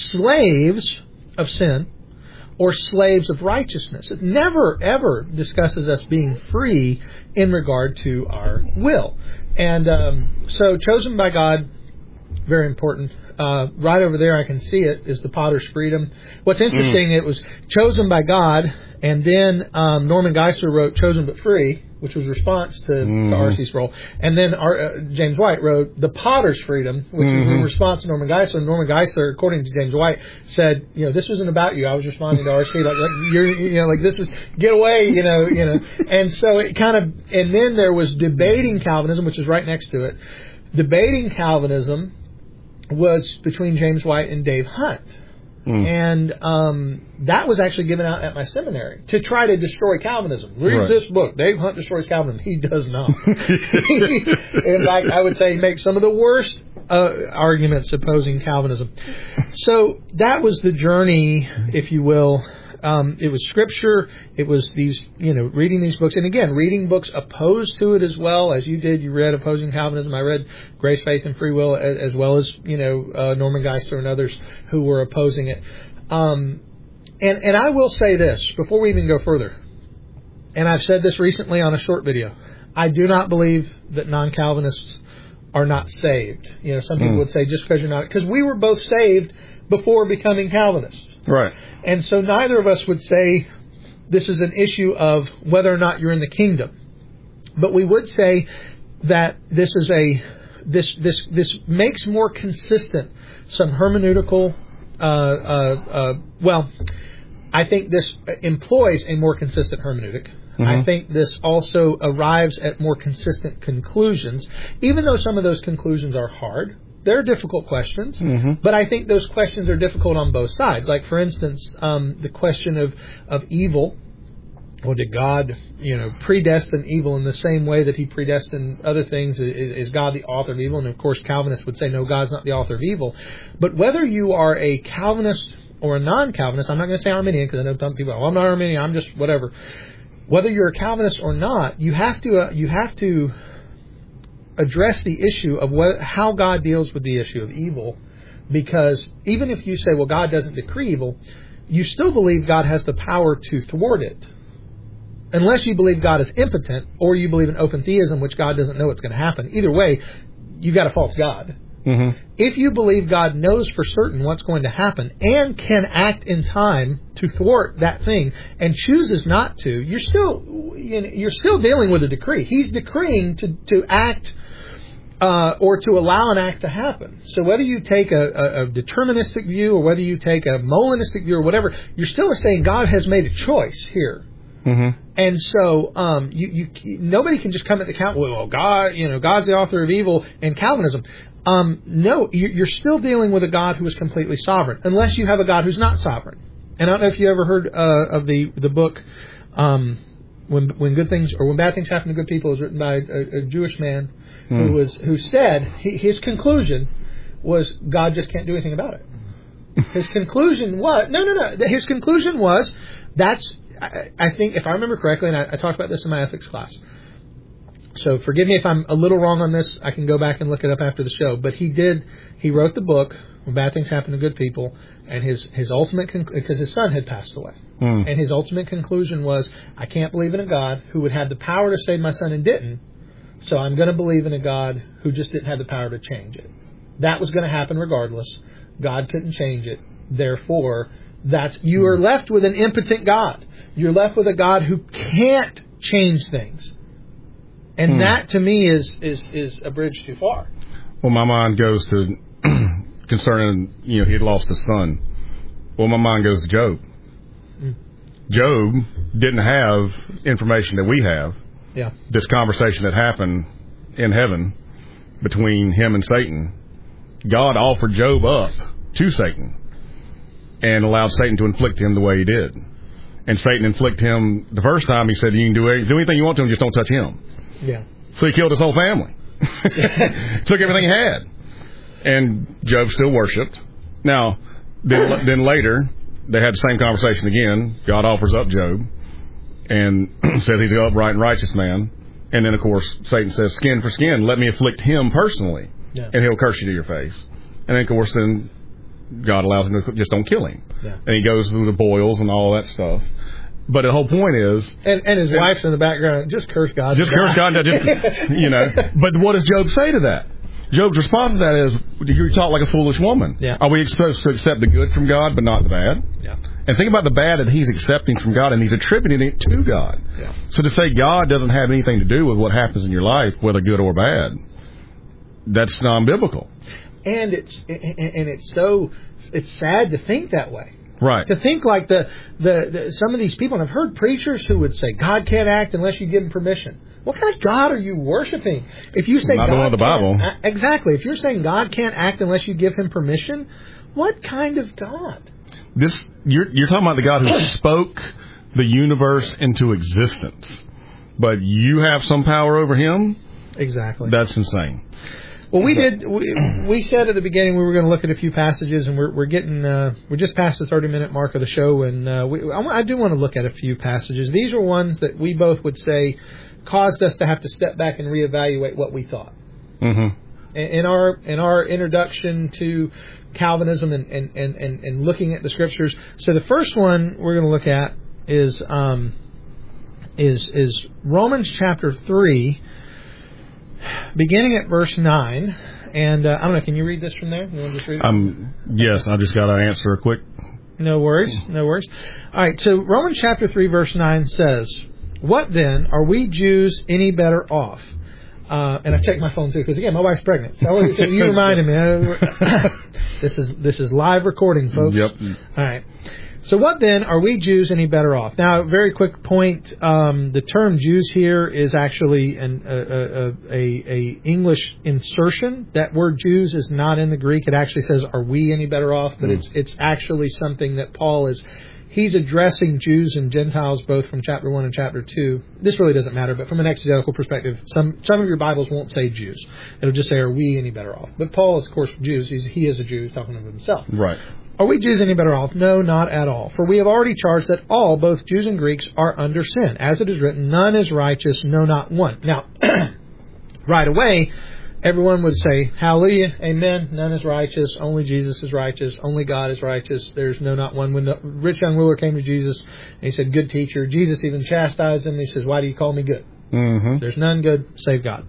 Speaker 1: slaves of sin or slaves of righteousness. It never, ever discusses us being free in regard to our will. And um, so chosen by God very important. Uh, right over there, I can see it, is the Potter's Freedom. What's interesting, mm. it was chosen by God, and then um, Norman Geisler wrote Chosen But Free, which was response to, mm. to R C Sproul. And then our, uh, James White wrote The Potter's Freedom, which mm-hmm. was in response to Norman Geisler. And Norman Geisler, according to James White, said, you know, this wasn't about you. I was responding to R C, like, like you're, you know, like this was, get away, you know, you know. And so it kind of, and then there was Debating Calvinism, which is right next to it. Debating Calvinism was between James White and Dave Hunt. Mm. And um, that was actually given out at my seminary to try to destroy Calvinism. Read right. this book. Dave Hunt destroys Calvinism. He does not. In fact, I would say he makes some of the worst uh, arguments opposing Calvinism. So that was the journey, if you will. Um, it was Scripture. It was these, you know, reading these books. And again, reading books opposed to it as well, as you did. You read Opposing Calvinism. I read Grace, Faith, and Free Will, as, as well as, you know, uh, Norman Geisler and others who were opposing it. Um, and, and I will say this before we even go further. And I've said this recently on a short video. I do not believe that non-Calvinists are not saved. You know, some people mm. would say just because you're not, because we were both saved before becoming Calvinists.
Speaker 2: Right.
Speaker 1: And so neither of us would say this is an issue of whether or not you're in the kingdom. But we would say that this is a this this this makes more consistent some hermeneutical uh, uh, uh, well, I think this employs a more consistent hermeneutic. Mm-hmm. I think this also arrives at more consistent conclusions, even though some of those conclusions are hard. They're difficult questions, mm-hmm. but I think those questions are difficult on both sides. Like, for instance, um, the question of, of evil. Well, did God, you know, predestine evil in the same way that He predestined other things? Is, is God the author of evil? And, of course, Calvinists would say, no, God's not the author of evil. But whether you are a Calvinist or a non-Calvinist, I'm not going to say Arminian, because I know some people, oh, I'm not Arminian, I'm just whatever. Whether you're a Calvinist or not, you have to uh, you have to address the issue of what, how God deals with the issue of evil, because even if you say, well, God doesn't decree evil, you still believe God has the power to thwart it. Unless you believe God is impotent, or you believe in open theism, which God doesn't know what's going to happen. Either way, you've got a false God. Mm-hmm. If you believe God knows for certain what's going to happen and can act in time to thwart that thing and chooses not to, you're still you know, you're still dealing with a decree. He's decreeing to, to act uh, or to allow an act to happen. So whether you take a, a, a deterministic view or whether you take a Molinistic view or whatever, you're still saying God has made a choice here. Mm-hmm. And so um, you, you nobody can just come at the count. Well, God, you know, God's the author of evil in Calvinism. Um, no, you're still dealing with a God who is completely sovereign, unless you have a God who's not sovereign. And I don't know if you ever heard uh, of the the book um, when when good things or when bad things happen to good people. It was written by a, a Jewish man mm. who was who said he, his conclusion was God just can't do anything about it. His conclusion was no, no, no. His conclusion was that's I, I think if I remember correctly, and I, I talked about this in my ethics class. So forgive me if I'm a little wrong on this. I can go back and look it up after the show. But he did. He wrote the book When Bad Things Happen to Good People, and his his ultimate because his son had passed away, mm. and his ultimate conclusion was, I can't believe in a God who would have the power to save my son and didn't. So I'm going to believe in a God who just didn't have the power to change it. That was going to happen regardless. God couldn't change it. Therefore, that's you are left with an impotent God. You're left with a God who can't change things. And hmm. that, to me, is, is, is a bridge too far.
Speaker 2: Well, my mind goes to concerning, you know, he had lost his son. Well, my mind goes to Job. Hmm. Job didn't have information that we have.
Speaker 1: Yeah.
Speaker 2: This conversation that happened in heaven between him and Satan, God offered Job up to Satan and allowed Satan to inflict him the way he did. And Satan inflicted him the first time. He said, you can do anything you want to him, just don't touch him.
Speaker 1: Yeah.
Speaker 2: So he killed his whole family. Took everything he had. And Job still worshipped. Now, then, then later, they had the same conversation again. God offers up Job and says he's an upright and righteous man. And then, of course, Satan says, skin for skin, let me afflict him personally. Yeah. And he'll curse you to your face. And then, of course, then God allows him to just don't kill him. Yeah. And he goes through the boils and all that stuff. But the whole point is...
Speaker 1: And, and his and, wife's in the background. Just curse God.
Speaker 2: Just curse God. Just, you know. But what does Job say to that? Job's response to that is, you're taught like a foolish woman.
Speaker 1: Yeah.
Speaker 2: Are we supposed to accept the good from God but not the bad?
Speaker 1: Yeah.
Speaker 2: And think about the bad that he's accepting from God, and he's attributing it to God.
Speaker 1: Yeah.
Speaker 2: So to say God doesn't have anything to do with what happens in your life, whether good or bad, that's non-biblical.
Speaker 1: And it's and it's so it's sad to think that way.
Speaker 2: Right.
Speaker 1: To think like the, the, the some of these people, and I've heard preachers who would say God can't act unless you give him permission. What kind of God are you worshiping? If you say
Speaker 2: not
Speaker 1: God
Speaker 2: the one of the Bible.
Speaker 1: Exactly. If you're saying God can't act unless you give him permission, what kind of God?
Speaker 2: This you're you're talking about the God who spoke the universe into existence, but you have some power over him?
Speaker 1: Exactly.
Speaker 2: That's insane.
Speaker 1: Well, we did. We, we said at the beginning we were going to look at a few passages, and we're we're getting uh, we're just past the thirty minute mark of the show, and uh, we, I, I do want to look at a few passages. These are ones that we both would say caused us to have to step back and reevaluate what we thought.
Speaker 2: Mm-hmm.
Speaker 1: In our in our introduction to Calvinism and and, and, and and looking at the scriptures. So the first one we're going to look at is um, is is Romans chapter three. Beginning at verse nine, and uh, I don't know, can you read this from there? You want to just read it?
Speaker 2: Um, yes, I just got to answer a quick.
Speaker 1: No worries, no worries. All right, so Romans chapter three, verse nine says, "What then, are we Jews any better off?" Uh, and I checked my phone too, because again, my wife's pregnant. So, so you reminded me. this is this is live recording, folks.
Speaker 2: Yep.
Speaker 1: All right. So what then, are we Jews any better off? Now, very quick point, um, the term Jews here is actually an a, a, a, a English insertion. That word Jews is not in the Greek. It actually says, are we any better off? But mm. it's it's actually something that Paul is, he's addressing Jews and Gentiles both from chapter one and chapter two. This really doesn't matter, but from an exegetical perspective, some some of your Bibles won't say Jews. It'll just say, are we any better off? But Paul is, of course, Jews. He's, he is a Jew. He's talking of himself.
Speaker 2: Right.
Speaker 1: Are we Jews any better off? No, not at all. For we have already charged that all, both Jews and Greeks, are under sin. As it is written, none is righteous, no, not one. Now, right away, everyone would say, hallelujah, amen, none is righteous, only Jesus is righteous, only God is righteous, there's no, not one. When the rich young ruler came to Jesus, and he said, good teacher, Jesus even chastised him, he says, why do you call me good?
Speaker 2: Mm-hmm.
Speaker 1: There's none good save God.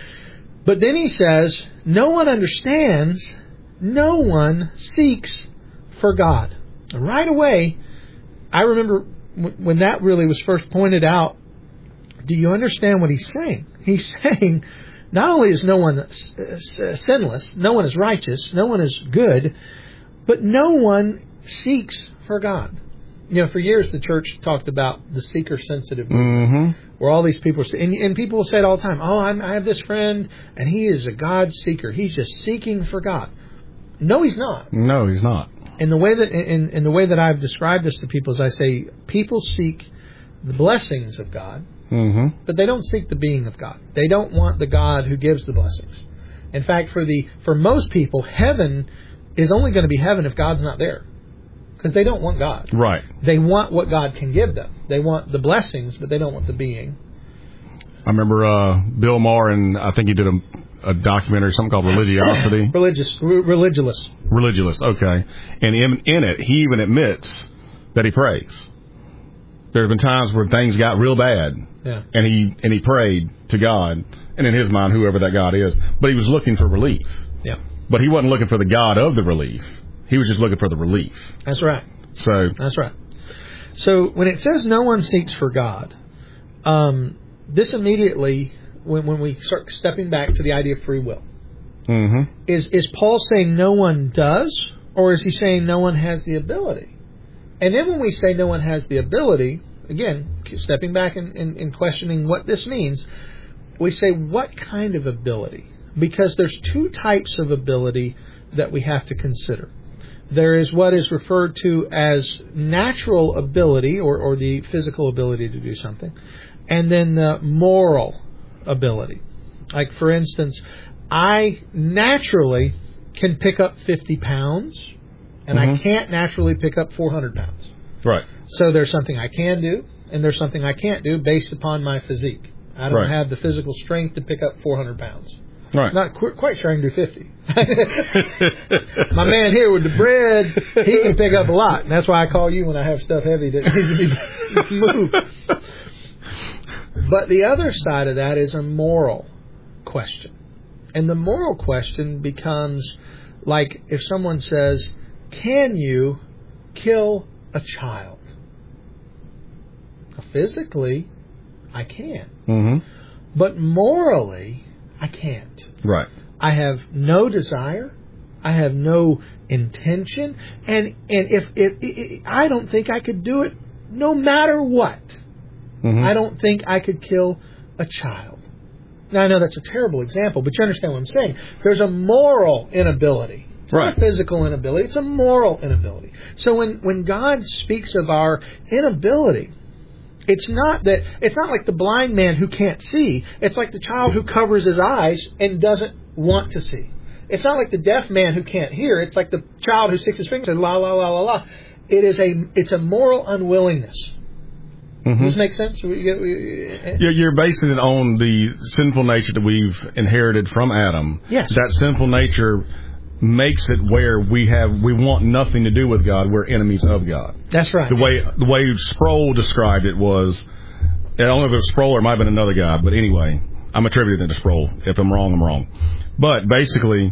Speaker 1: But then he says, no one understands, no one seeks for God. Right away, I remember when that really was first pointed out, do you understand what he's saying? He's saying, not only is no one sinless, no one is righteous, no one is good, but no one seeks for God. You know, for years the church talked about the seeker-sensitive movement, mm-hmm. where all these people, and, and people will say it all the time, oh, I'm, I have this friend, and he is a God seeker. He's just seeking for God. No, he's not.
Speaker 2: No, he's not.
Speaker 1: And the way that in, in the way that I've described this to people is I say people seek the blessings of God,
Speaker 2: mm-hmm.
Speaker 1: but they don't seek the being of God. They don't want the God who gives the blessings. In fact, for the for most people, heaven is only going to be heaven if God's not there, because they don't want God.
Speaker 2: Right.
Speaker 1: They want what God can give them. They want the blessings, but they don't want the being.
Speaker 2: I remember uh, Bill Maher, and I think he did a. a documentary, something called Religiosity.
Speaker 1: Religious, r- Religulous.
Speaker 2: Religulous, okay. And in, in it, he even admits that he prays. There have been times where things got real bad,
Speaker 1: yeah.
Speaker 2: and he and he prayed to God, and in his mind, whoever that God is, but he was looking for relief.
Speaker 1: Yeah.
Speaker 2: But he wasn't looking for the God of the relief. He was just looking for the relief.
Speaker 1: That's right.
Speaker 2: So
Speaker 1: that's right. So when it says no one seeks for God, um, this immediately. When, when we start stepping back to the idea of free will,
Speaker 2: mm-hmm.
Speaker 1: is is Paul saying no one does, or is he saying no one has the ability? And then when we say no one has the ability, again, stepping back and, and, and questioning what this means, we say what kind of ability? Because there's two types of ability that we have to consider. There is what is referred to as natural ability, or, or the physical ability to do something, and then the moral ability. Like, for instance, I naturally can pick up fifty pounds, and mm-hmm. I can't naturally pick up four hundred pounds.
Speaker 2: Right.
Speaker 1: So there's something I can do, and there's something I can't do based upon my physique. I don't right. have the physical strength to pick up four hundred pounds.
Speaker 2: Right.
Speaker 1: Not qu- quite sure I can do fifty. My man here with the bread, he can pick up a lot. And that's why I call you when I have stuff heavy that needs to be moved. But the other side of that is a moral question. And the moral question becomes like if someone says, can you kill a child? Physically, I can.
Speaker 2: Mm-hmm.
Speaker 1: But morally, I can't.
Speaker 2: Right.
Speaker 1: I have no desire. I have no intention. And and if, if, if I don't think I could do it no matter what.
Speaker 2: Mm-hmm.
Speaker 1: I don't think I could kill a child. Now, I know that's a terrible example, but you understand what I'm saying. There's a moral inability. It's
Speaker 2: right.
Speaker 1: not a physical inability. It's a moral inability. So when, when God speaks of our inability, it's not that it's not like the blind man who can't see. It's like the child who covers his eyes and doesn't want to see. It's not like the deaf man who can't hear. It's like the child who sticks his finger and says, la, la, la, la, la. It is a, it's a moral unwillingness. Mm-hmm. Does this make sense? We, we,
Speaker 2: yeah, you're basing it on the sinful nature that we've inherited from Adam.
Speaker 1: Yes.
Speaker 2: That sinful nature makes it where we have we want nothing to do with God. We're enemies of God.
Speaker 1: That's right.
Speaker 2: The way the way Sproul described it was, I don't know if it was Sproul or it might have been another guy, but anyway, I'm attributing it to Sproul. If I'm wrong, I'm wrong. But basically,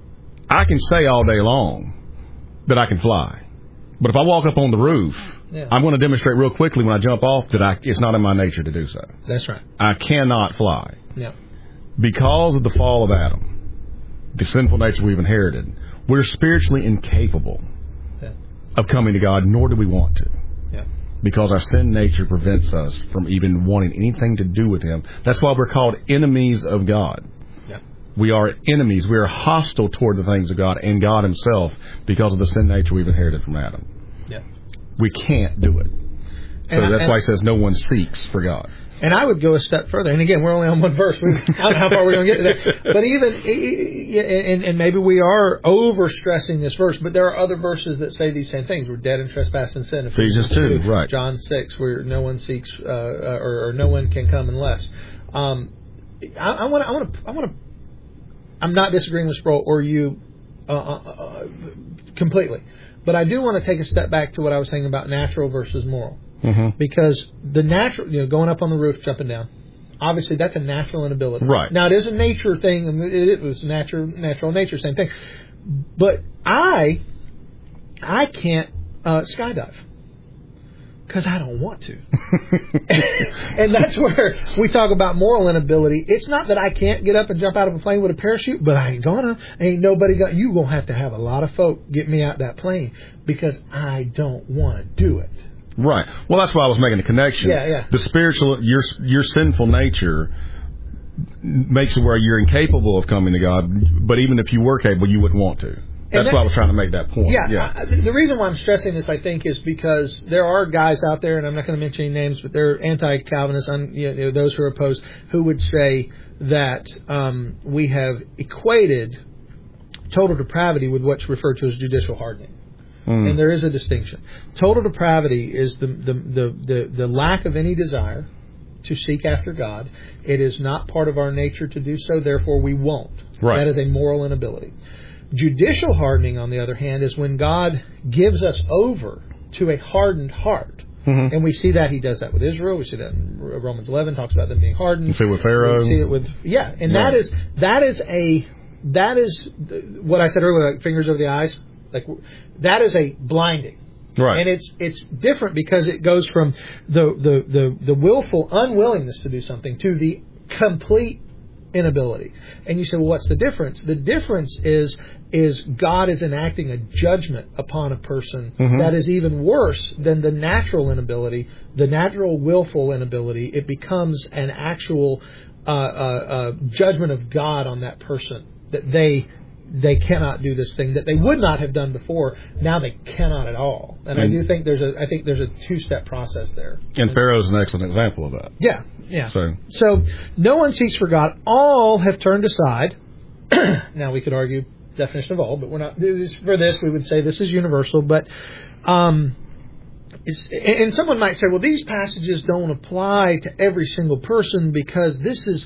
Speaker 2: I can say all day long that I can fly, but if I walk up on the roof, yeah. I'm going to demonstrate real quickly when I jump off that I, it's not in my nature to do so.
Speaker 1: That's right.
Speaker 2: I cannot fly.
Speaker 1: Yeah.
Speaker 2: Because of the fall of Adam, the sinful nature we've inherited, we're spiritually incapable yeah. of coming to God, nor do we want to.
Speaker 1: Yeah.
Speaker 2: Because our sin nature prevents us from even wanting anything to do with Him. That's why we're called enemies of God.
Speaker 1: Yeah.
Speaker 2: We are enemies. We are hostile toward the things of God and God Himself because of the sin nature we've inherited from Adam.
Speaker 1: Yeah. We
Speaker 2: can't do it. So
Speaker 1: and
Speaker 2: that's
Speaker 1: I,
Speaker 2: why He says no one seeks for God.
Speaker 1: And I would go a step further. And again, we're only on one verse. We, I don't know how far we're going to get to that. But even, and, and maybe we are over-stressing this verse, but there are other verses that say these same things. We're dead in trespass and sin.
Speaker 2: Ephesians two, right.
Speaker 1: John six, where no one seeks, uh, or, or no one can come unless. Um, I want to, I want to, I want to, I'm not disagreeing with Sproul or you uh, uh, completely. But I do want to take a step back to what I was saying about natural versus moral.
Speaker 2: Mm-hmm.
Speaker 1: Because the natural, you know, going up on the roof, jumping down, obviously that's a natural inability.
Speaker 2: Right.
Speaker 1: Now, it is a nature thing, and it was natural, natural nature, same thing. But I, I can't uh, skydive because I don't want to. And that's where we talk about moral inability. It's not that I can't get up and jump out of a plane with a parachute, but I ain't gonna. Ain't nobody gonna. You gonna have to have a lot of folk get me out that plane because I don't want to do it.
Speaker 2: Right. Well, that's why I was making the connection.
Speaker 1: Yeah, yeah.
Speaker 2: The spiritual, your your sinful nature makes it where you're incapable of coming to God. But even if you were capable, you wouldn't want to. That's that, why I was trying to make that point.
Speaker 1: Yeah.
Speaker 2: yeah.
Speaker 1: I, the reason why I'm stressing this, I think, is because there are guys out there, and I'm not going to mention any names, but they're anti-Calvinists, you know, those who are opposed, who would say that um, we have equated total depravity with what's referred to as judicial hardening. Mm. And there is a distinction. Total depravity is the, the the, the the lack of any desire to seek after God. It is not part of our nature to do so, therefore we won't.
Speaker 2: Right.
Speaker 1: That is a moral inability. Judicial hardening, on the other hand, is when God gives us over to a hardened heart. Mm-hmm. And we see that He does that with Israel. We see that in Romans eleven, talks about them being hardened.
Speaker 2: You see it with Pharaoh.
Speaker 1: We see it with, yeah. And right. that is that is a that is what I said earlier, like fingers over the eyes. Like that is a blinding,
Speaker 2: right?
Speaker 1: And it's it's different because it goes from the, the, the, the willful unwillingness to do something to the complete inability. And you say, well, what's the difference? The difference is is God is enacting a judgment upon a person mm-hmm. that is even worse than the natural inability, the natural willful inability. It becomes an actual uh, uh, uh, judgment of God on that person that they. They cannot do this thing that they would not have done before. Now they cannot at all. And, and I do think there's a I think there's a two-step process there.
Speaker 2: And Pharaoh's an excellent example of that.
Speaker 1: Yeah, yeah.
Speaker 2: So,
Speaker 1: so no one seeks for God. All have turned aside. Now we could argue definition of all, but we're not. For this, we would say this is universal. But um, it's, and someone might say, well, these passages don't apply to every single person because this is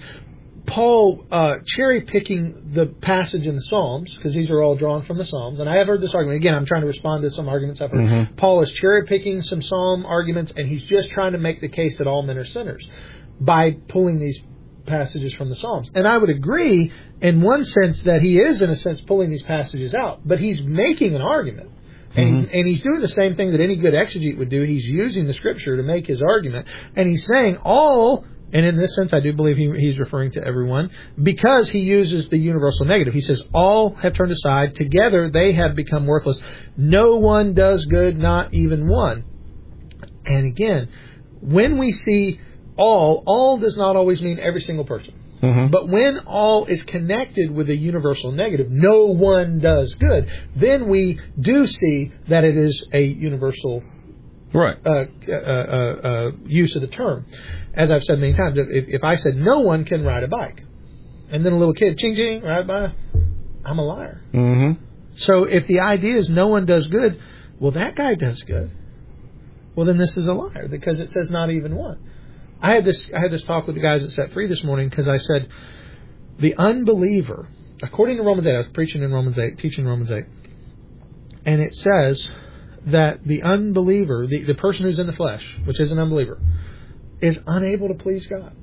Speaker 1: Paul uh, cherry-picking the passage in the Psalms, because these are all drawn from the Psalms. And I have heard this argument. Again, I'm trying to respond to some arguments I've heard. Mm-hmm. Paul is cherry-picking some Psalm arguments, and he's just trying to make the case that all men are sinners by pulling these passages from the Psalms. And I would agree in one sense that he is, in a sense, pulling these passages out, but he's making an argument. And, mm-hmm. he's, and he's doing the same thing that any good exegete would do. He's using the Scripture to make his argument. And he's saying all, and in this sense I do believe he, he's referring to everyone, because he uses the universal negative. He says, all have turned aside. Together they have become worthless. No one does good, not even one. And again, when we see all, all does not always mean every single person. Mm-hmm. But when all is connected with a universal negative, no one does good, then we do see that it is a universal
Speaker 2: right.
Speaker 1: uh, uh, uh, uh, use of the term. As I've said many times, if, if I said no one can ride a bike, and then a little kid, ching ching, ride by, I'm a liar.
Speaker 2: Mm-hmm.
Speaker 1: So if the idea is no one does good, well, that guy does good. Well, then this is a liar, because it says not even one. I had this I had this talk with the guys at Set Free this morning, because I said the unbeliever, according to Romans eight, I was preaching in Romans eight, teaching Romans eight, and it says that the unbeliever, the, the person who's in the flesh, which is an unbeliever, is unable to please God.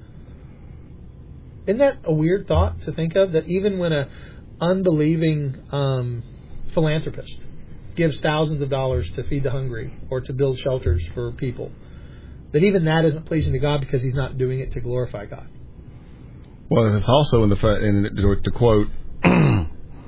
Speaker 1: Isn't that a weird thought to think of, that even when a unbelieving um, philanthropist gives thousands of dollars to feed the hungry or to build shelters for people, that even that isn't pleasing to God because he's not doing it to glorify God?
Speaker 2: Well, it's also in the fa- in the, to quote, I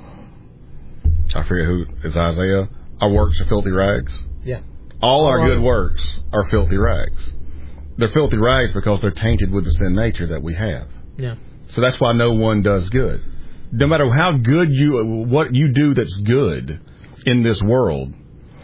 Speaker 2: forget who, it's Isaiah, our works are filthy rags.
Speaker 1: Yeah.
Speaker 2: All our good works are filthy rags. They're filthy rags because they're tainted with the sin nature that we have.
Speaker 1: Yeah.
Speaker 2: So that's why no one does good. No matter how good you, what you do that's good in this world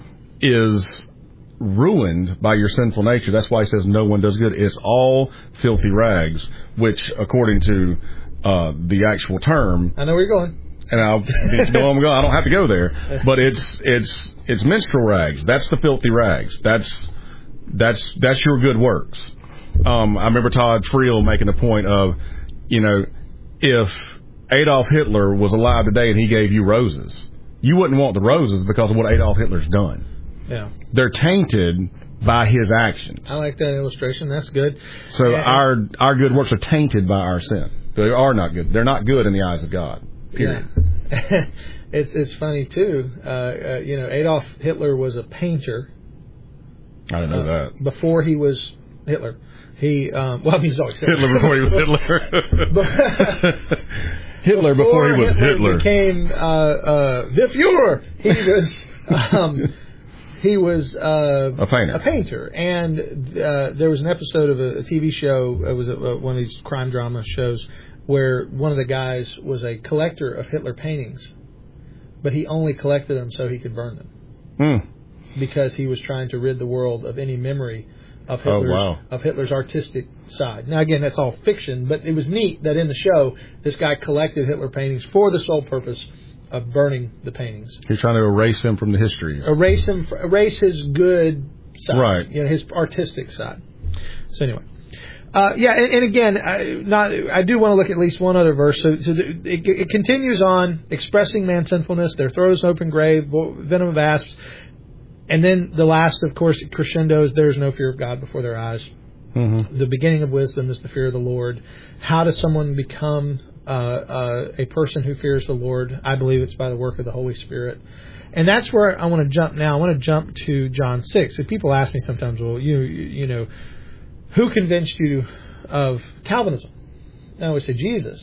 Speaker 2: is ruined by your sinful nature. That's why he says no one does good. It's all filthy rags, which, according to uh, the actual term,
Speaker 1: I know where you're going,
Speaker 2: and I'll go on. I don't have to go there, but it's it's it's menstrual rags. That's the filthy rags. That's that's that's your good works. Um, I remember Todd Friel making a point of, you know, if Adolf Hitler was alive today and he gave you roses, you wouldn't want the roses because of what Adolf Hitler's done.
Speaker 1: Yeah.
Speaker 2: They're tainted by his actions.
Speaker 1: I like that illustration. That's good.
Speaker 2: So
Speaker 1: yeah.
Speaker 2: our our good works are tainted by our sin. They are not good. They're not good in the eyes of God. Period.
Speaker 1: Yeah. it's it's funny too. Uh, uh, you know, Adolf Hitler was a painter.
Speaker 2: I didn't know
Speaker 1: uh,
Speaker 2: that.
Speaker 1: Before he was Hitler, he um, well, I mean, he's always Hitler.
Speaker 2: Hitler before he was Hitler. Hitler before, before he was Hitler, Hitler.
Speaker 1: became uh, uh, the Fuhrer. He was. Um, He was uh,
Speaker 2: a painter.
Speaker 1: A painter, and uh, there was an episode of a, a T V show. It was a, a, one of these crime drama shows where one of the guys was a collector of Hitler paintings, but he only collected them so he could burn them,
Speaker 2: mm.
Speaker 1: because he was trying to rid the world of any memory of Hitler's,
Speaker 2: oh, wow.
Speaker 1: of Hitler's artistic side. Now, again, that's all fiction, but it was neat that in the show this guy collected Hitler paintings for the sole purpose of burning the paintings.
Speaker 2: He's trying to erase him from the histories.
Speaker 1: Erase him, erase his good side,
Speaker 2: right?
Speaker 1: You know, his artistic side. So anyway, uh, yeah, and, and again, I, not I do want to look at least one other verse. So, so the, it, it continues on expressing man's sinfulness. Their throat is an open grave, venom of asps, and then the last, of course, crescendos. There is no fear of God before their eyes.
Speaker 2: Mm-hmm.
Speaker 1: The beginning of wisdom is the fear of the Lord. How does someone become Uh, uh, a person who fears the Lord? I believe it's by the work of the Holy Spirit. And that's where I want to jump now. I want to jump to John six. So people ask me sometimes, well, you you know, who convinced you of Calvinism? And I always say Jesus.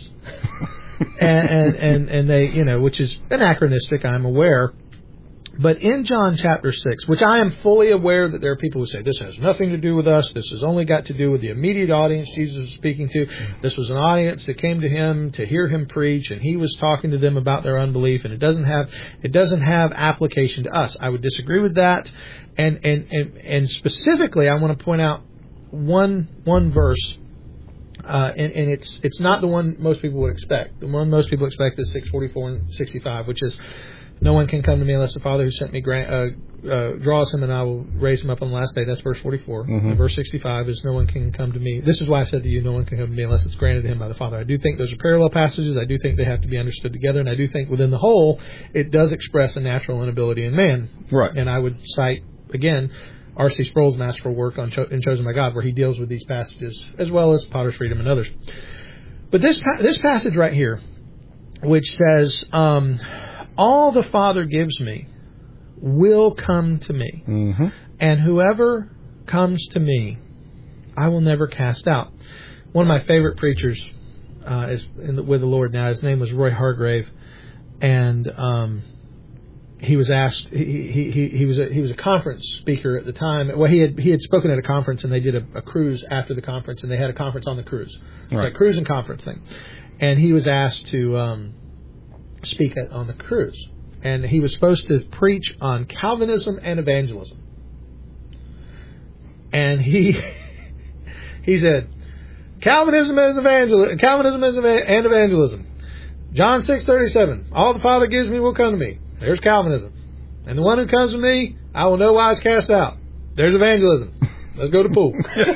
Speaker 1: and, and, and, and they, you know, which is anachronistic, I'm aware. But in John chapter six, which I am fully aware that there are people who say this has nothing to do with us, this has only got to do with the immediate audience Jesus was speaking to. This was an audience that came to him to hear him preach, and he was talking to them about their unbelief, and it doesn't have it doesn't have application to us. I would disagree with that, and and and, and specifically, I want to point out one one verse. Uh, and, and it's it's not the one most people would expect. The one most people expect is six forty-four and sixty-five, which is, no one can come to me unless the Father who sent me grant, uh, uh, draws him, and I will raise him up on the last day. That's verse forty-four.
Speaker 2: Mm-hmm.
Speaker 1: And verse sixty-five is, no one can come to me. This is why I said to you, no one can come to me unless it's granted to him by the Father. I do think those are parallel passages. I do think they have to be understood together. And I do think within the whole, it does express a natural inability in man.
Speaker 2: Right.
Speaker 1: And I would cite, again, R C Sproul's masterful work on Cho- in Chosen by God, where he deals with these passages, as well as Potter's Freedom and others. But this pa- this passage right here, which says, um, all the Father gives me will come to me,
Speaker 2: Mm-hmm.
Speaker 1: and whoever comes to me, I will never cast out. One of my favorite preachers uh, is in the, with the Lord now. His name was Roy Hargrave, and um, he was asked. He, he he he was a he was a conference speaker at the time. Well, he had he had spoken at a conference, and they did a, a cruise after the conference, and they had a conference on the cruise. It's
Speaker 2: Right.
Speaker 1: like a cruise and conference thing, and he was asked to um, speak at, on the cruise, and he was supposed to preach on Calvinism and evangelism, and he he said, Calvinism is evangel Calvinism is eva- and evangelism. John six thirty seven. All the Father gives me will come to me. There's Calvinism. And the one who comes to me, I will no wise cast out. There's evangelism. Let's go to pool.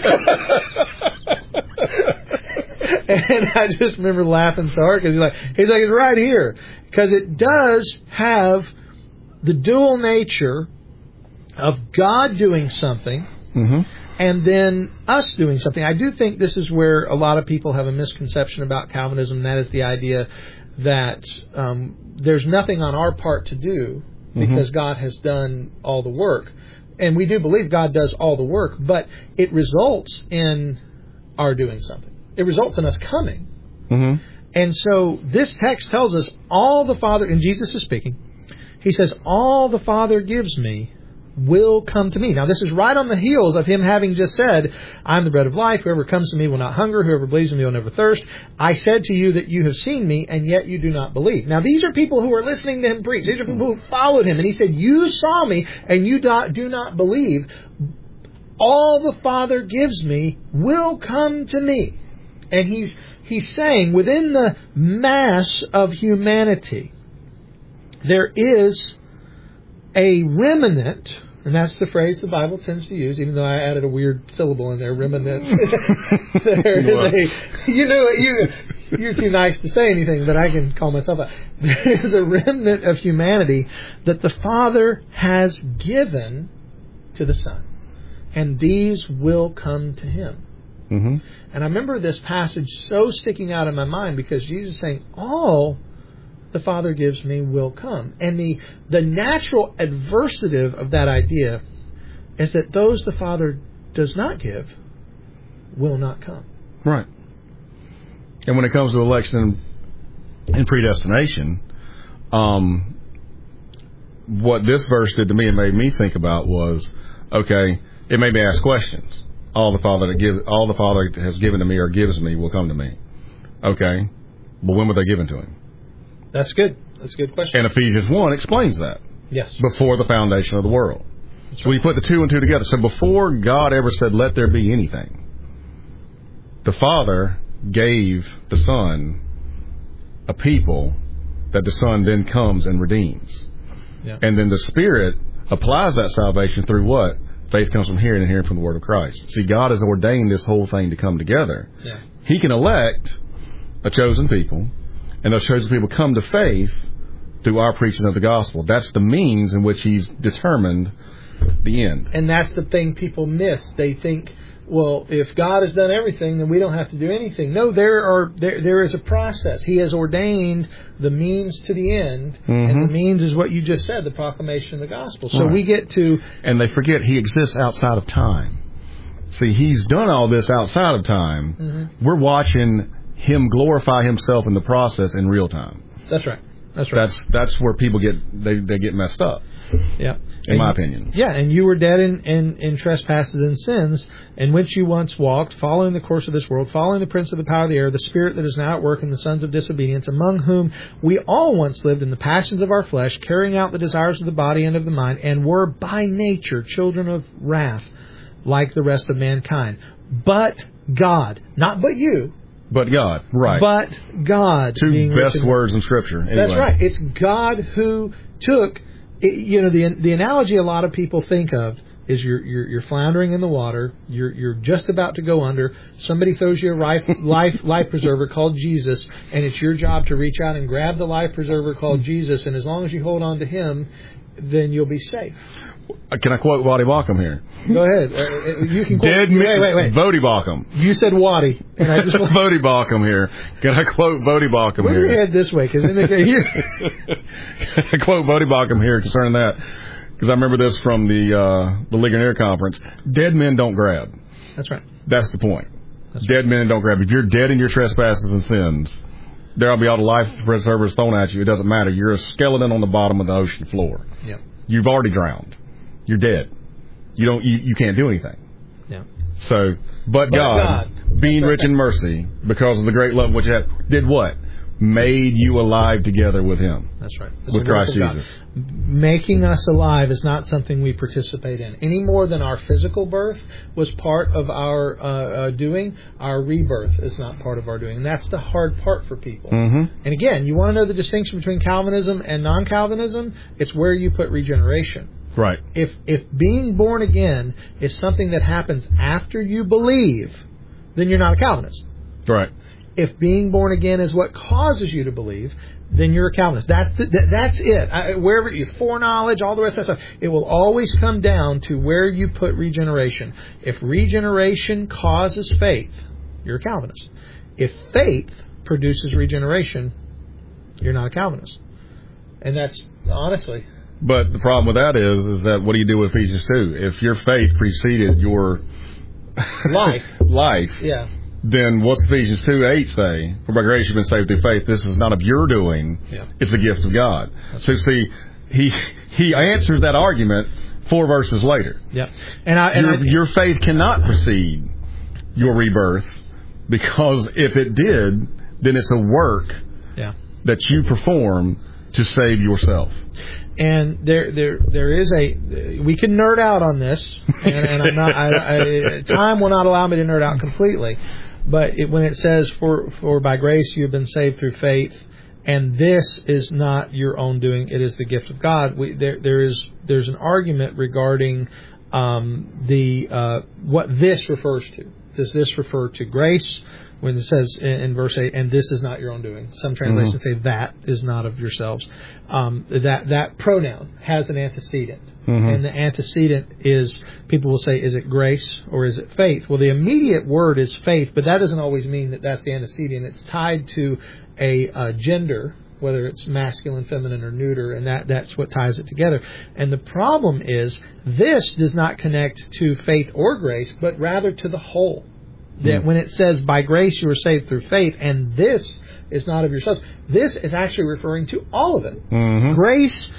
Speaker 1: And I just remember laughing so hard because he's like, he's like, it's right here. Because it does have the dual nature of God doing something,
Speaker 2: Mm-hmm.
Speaker 1: and then us doing something. I do think this is where a lot of people have a misconception about Calvinism, and that is the idea that um, there's nothing on our part to do because mm-hmm. God has done all the work. And we do believe God does all the work, but it results in our doing something. It results in us coming.
Speaker 2: Mm-hmm.
Speaker 1: And so this text tells us all the Father, and Jesus is speaking, he says, all the Father gives me will come to me. Now, this is right on the heels of him having just said, I'm the bread of life. Whoever comes to me will not hunger. Whoever believes in me will never thirst. I said to you that you have seen me, and yet you do not believe. Now, these are people who are listening to him preach. These are people who followed him. And he said, you saw me, and you do not believe. All the Father gives me will come to me. And he's he's saying, within the mass of humanity, there is a remnant. And that's the phrase the Bible tends to use, even though I added a weird syllable in there, remnant. there is a, you know, you, you're too nice to say anything, but I can call myself out. There is a remnant of humanity that the Father has given to the Son. And these will come to Him.
Speaker 2: Mm-hmm.
Speaker 1: And I remember this passage so sticking out in my mind because Jesus is saying, all the Father gives me will come. And the, the natural adversative of that idea is that those the Father does not give will not come.
Speaker 2: Right. And when it comes to election and, and predestination, um, what this verse did to me and made me think about was, okay, it made me ask questions. All the Father that give, all the Father has given to me or gives me will come to me. Okay, but when were they given to Him?
Speaker 1: That's good. That's a good question.
Speaker 2: And Ephesians one explains that.
Speaker 1: Yes.
Speaker 2: Before the foundation of the world.
Speaker 1: That's
Speaker 2: so
Speaker 1: right.
Speaker 2: you put the two and two together. So before God ever said, let there be anything, the Father gave the Son a people that the Son then comes and redeems.
Speaker 1: Yeah.
Speaker 2: And then the Spirit applies that salvation through what? Faith comes from hearing and hearing from the Word of Christ. See, God has ordained this whole thing to come together.
Speaker 1: Yeah.
Speaker 2: He can elect a chosen people, and those chosen people come to faith through our preaching of the gospel. That's the means in which He's determined the end.
Speaker 1: And that's the thing people miss. They think, well, if God has done everything, then we don't have to do anything. No, there are there there is a process. He has ordained the means to the end,
Speaker 2: mm-hmm.
Speaker 1: and the means is what you just said, the proclamation of the gospel. So
Speaker 2: right.
Speaker 1: we get to...
Speaker 2: And they forget He exists outside of time. See, He's done all this outside of time.
Speaker 1: Mm-hmm.
Speaker 2: We're watching Him glorify Himself in the process in real time.
Speaker 1: That's right. That's right.
Speaker 2: That's that's where people get they, they get messed up.
Speaker 1: Yeah.
Speaker 2: In
Speaker 1: and,
Speaker 2: my opinion.
Speaker 1: Yeah, and you were dead in, in, in trespasses and sins, in which you once walked, following the course of this world, following the prince of the power of the air, the spirit that is now at work in the sons of disobedience, among whom we all once lived in the passions of our flesh, carrying out the desires of the body and of the mind, and were by nature children of wrath, like the rest of mankind. But God, not but you,
Speaker 2: But God, right.
Speaker 1: But God.
Speaker 2: Two
Speaker 1: being
Speaker 2: best
Speaker 1: written.
Speaker 2: words in Scripture. Anyway.
Speaker 1: That's right. It's God who took, you know, the the analogy a lot of people think of is you're, you're you're floundering in the water. You're you're just about to go under. Somebody throws you a life life life preserver called Jesus, and it's your job to reach out and grab the life preserver called Jesus. And as long as you hold on to Him, then you'll be safe.
Speaker 2: Can I quote Waddy Baucham here?
Speaker 1: Go ahead. Uh, you can quote.
Speaker 2: Dead
Speaker 1: wait, wait, wait.
Speaker 2: Vodie Baucham.
Speaker 1: You said Waddy, and I just
Speaker 2: Vodie Baucham here. Can I quote Vodie Baucham
Speaker 1: Move
Speaker 2: here?
Speaker 1: your head this way, because then they can hear.
Speaker 2: I quote Vodie Baucham here concerning that, because I remember this from the uh, the Ligonier conference. Dead men don't grab.
Speaker 1: That's right.
Speaker 2: That's the point.
Speaker 1: That's
Speaker 2: dead
Speaker 1: right.
Speaker 2: men don't grab. If you're dead in your trespasses and sins, there'll be all the life preservers thrown at you. It doesn't matter. You're a skeleton on the bottom of the ocean floor.
Speaker 1: Yep.
Speaker 2: You've already drowned. You're dead. You don't. You, you can't do anything.
Speaker 1: Yeah.
Speaker 2: So, but,
Speaker 1: but
Speaker 2: God,
Speaker 1: God,
Speaker 2: being
Speaker 1: right.
Speaker 2: rich in mercy, because of the great love which He had, did what? Made you alive together with Him.
Speaker 1: That's right. That's
Speaker 2: with Christ Jesus.
Speaker 1: Making us alive is not something we participate in any more than our physical birth was part of our uh, uh, doing. Our rebirth is not part of our doing, and that's the hard part for people.
Speaker 2: Mm-hmm.
Speaker 1: And again, you want to know the distinction between Calvinism and non-Calvinism? It's where you put regeneration.
Speaker 2: Right.
Speaker 1: If if being born again is something that happens after you believe, then you're not a Calvinist.
Speaker 2: Right.
Speaker 1: If being born again is what causes you to believe, then you're a Calvinist. That's the, that, that's it. I, wherever you foreknowledge, all the rest of that stuff, it will always come down to where you put regeneration. If regeneration causes faith, you're a Calvinist. If faith produces regeneration, you're not a Calvinist. And that's honestly.
Speaker 2: But the problem with that is, is that what do you do with Ephesians two? If your faith preceded your
Speaker 1: life,
Speaker 2: life,
Speaker 1: yeah.
Speaker 2: Then what's Ephesians two eight say? For by grace you've been saved through faith. This is not of your doing.
Speaker 1: Yeah.
Speaker 2: It's a gift of God.
Speaker 1: That's
Speaker 2: so
Speaker 1: right.
Speaker 2: see, he he answers that argument four verses later.
Speaker 1: Yeah. And, I, and
Speaker 2: your,
Speaker 1: I,
Speaker 2: your faith cannot precede your rebirth, because if it did, then it's a work
Speaker 1: yeah.
Speaker 2: that you perform to save yourself.
Speaker 1: And there, there, there is a. We can nerd out on this, and, and I'm not. I, I, time will not allow me to nerd out completely. But it, when it says, "For, for by grace you have been saved through faith," and this is not your own doing; it is the gift of God. We, there, there is there's an argument regarding um, the uh, what this refers to. Does this refer to grace? When it says in, in verse eight, and this is not your own doing. Some translations mm-hmm. say that is not of yourselves. Um, that that pronoun has an antecedent. Mm-hmm. And the antecedent is, people will say, is it grace or is it faith? Well, the immediate word is faith, but that doesn't always mean that that's the antecedent. It's tied to a, a gender, whether it's masculine, feminine, or neuter, and that, that's what ties it together. And the problem is, this does not connect to faith or grace, but rather to the whole. That when it says, by grace you are saved through faith, and this is not of yourselves, this is actually referring to all of it.
Speaker 2: Mm-hmm.
Speaker 1: Grace,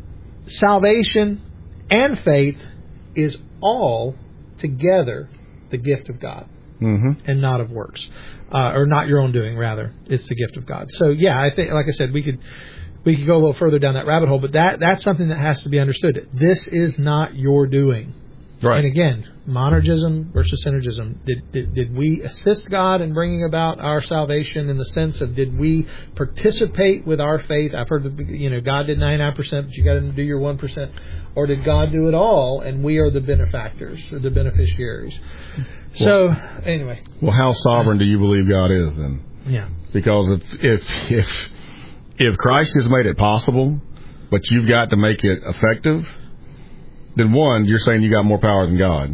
Speaker 1: salvation, and faith is all together the gift of God,
Speaker 2: mm-hmm.
Speaker 1: and not of works. Uh, or not your own doing, rather. It's the gift of God. So, yeah, I think, like I said, we could we could go a little further down that rabbit hole, but that that's something that has to be understood. This is not your doing.
Speaker 2: Right.
Speaker 1: And again, monergism versus synergism. Did, did did we assist God in bringing about our salvation in the sense of, did we participate with our faith? I've heard, you know, God did ninety-nine percent, but you got to do your one percent. Or did God do it all, and we are the benefactors or the beneficiaries? So, well, anyway.
Speaker 2: Well, how sovereign do you believe God is then?
Speaker 1: Yeah.
Speaker 2: Because if if if if Christ has made it possible, but you've got to make it effective, then one, you're saying you got more power than God.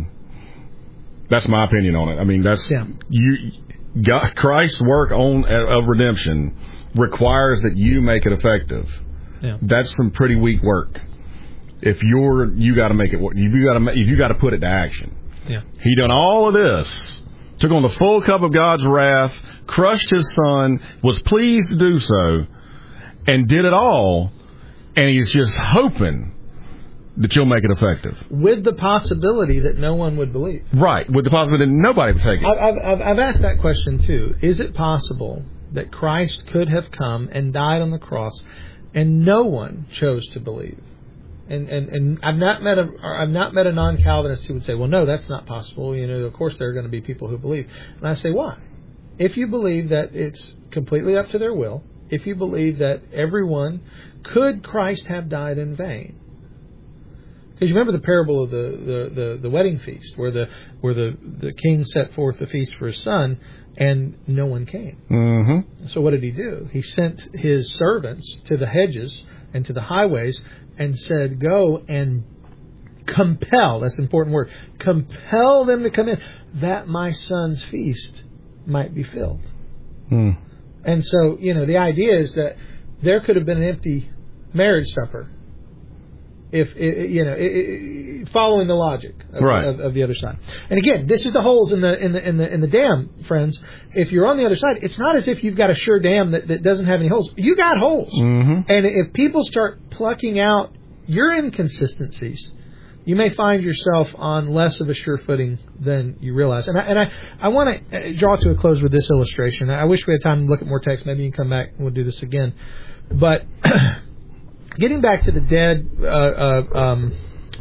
Speaker 2: That's my opinion on it. I mean, that's
Speaker 1: yeah.
Speaker 2: you. God, Christ's work on of redemption requires that you make it effective.
Speaker 1: Yeah.
Speaker 2: That's some pretty weak work. If you're, you got to make it work. You got to, if you got to put it to action.
Speaker 1: Yeah.
Speaker 2: He done all of this, took on the full cup of God's wrath, crushed His Son, was pleased to do so, and did it all, and He's just hoping that you'll make it effective.
Speaker 1: With the possibility that no one would believe.
Speaker 2: Right, with the possibility that nobody would take it.
Speaker 1: I've, I've, I've asked that question too. Is it possible that Christ could have come and died on the cross and no one chose to believe? And and, and I've not met a I've not met a non-Calvinist who would say, well, no, that's not possible. You know, of course there are going to be people who believe. And I say, why? If you believe that it's completely up to their will, if you believe that everyone, could Christ have died in vain? Because you remember the parable of the, the, the, the wedding feast, where the where the, the king set forth the feast for his son, and no one came.
Speaker 2: Mm-hmm.
Speaker 1: So what did he do? He sent his servants to the hedges and to the highways and said, go and compel, that's an important word, compel them to come in, that my son's feast might be filled.
Speaker 2: Mm.
Speaker 1: And so, you know, the idea is that there could have been an empty marriage supper if, you know, following the logic of,
Speaker 2: right.
Speaker 1: of, of the other side. And again, this is the holes in the in the in the in the dam, friends. If you're on the other side, it's not as if you've got a sure dam that, that doesn't have any holes. You got holes.
Speaker 2: Mm-hmm.
Speaker 1: And if people start plucking out your inconsistencies, you may find yourself on less of a sure footing than you realize. And I, and I, I want to draw to a close with this illustration. I wish we had time to look at more text. Maybe you can come back and we'll do this again. But getting back to the dead, uh, uh, um,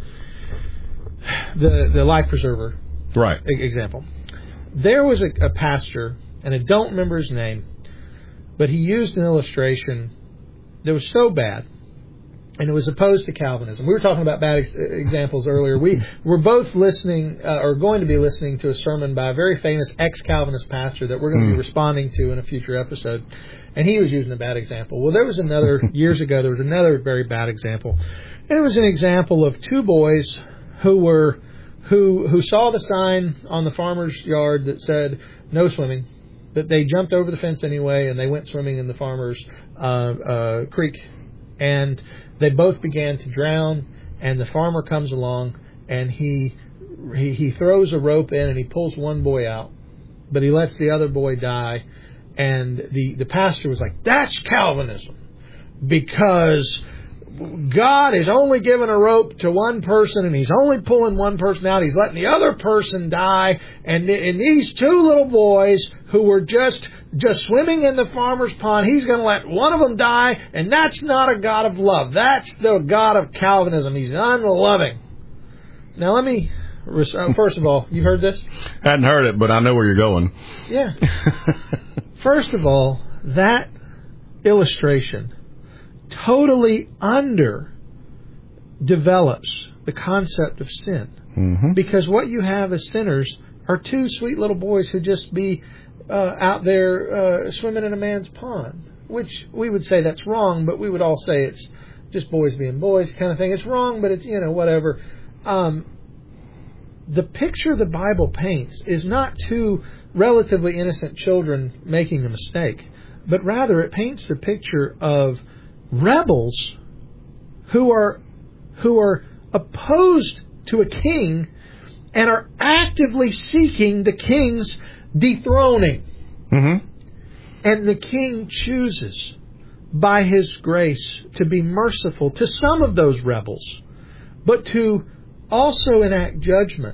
Speaker 1: the the life preserver
Speaker 2: right.
Speaker 1: example. There was a, a pastor, and I don't remember his name, but he used an illustration that was so bad, and it was opposed to Calvinism. We were talking about bad ex- examples earlier. We were both listening, uh, or going to be listening to a sermon by a very famous ex-Calvinist pastor that we're going to mm. be responding to in a future episode. And he was using a bad example. Well, there was another, years ago, there was another very bad example. And it was an example of two boys who were, who who saw the sign on the farmer's yard that said, no swimming. But they jumped over the fence anyway, and they went swimming in the farmer's uh, uh, creek. And they both began to drown, and the farmer comes along, and he, he he throws a rope in, and he pulls one boy out, but he lets the other boy die. And the, the pastor was like, that's Calvinism, because God is only giving a rope to one person, and he's only pulling one person out. He's letting the other person die. And, and these two little boys who were just just swimming in the farmer's pond, he's going to let one of them die, and that's not a God of love. That's the God of Calvinism. He's unloving. Now, let me... First of all, you heard this?
Speaker 2: Hadn't heard it, but I know where you're going.
Speaker 1: Yeah. First of all, that illustration totally under develops the concept of sin.
Speaker 2: Mm-hmm.
Speaker 1: Because what you have as sinners are two sweet little boys who just be uh, out there uh, swimming in a man's pond, which we would say that's wrong, but we would all say it's just boys being boys kind of thing. It's wrong, but it's, you know, whatever. Um, the picture the Bible paints is not two relatively innocent children making a mistake, but rather it paints the picture of rebels who are who are opposed to a king and are actively seeking the king's dethroning.
Speaker 2: Mm-hmm.
Speaker 1: And the king chooses by his grace to be merciful to some of those rebels, but to also enact judgment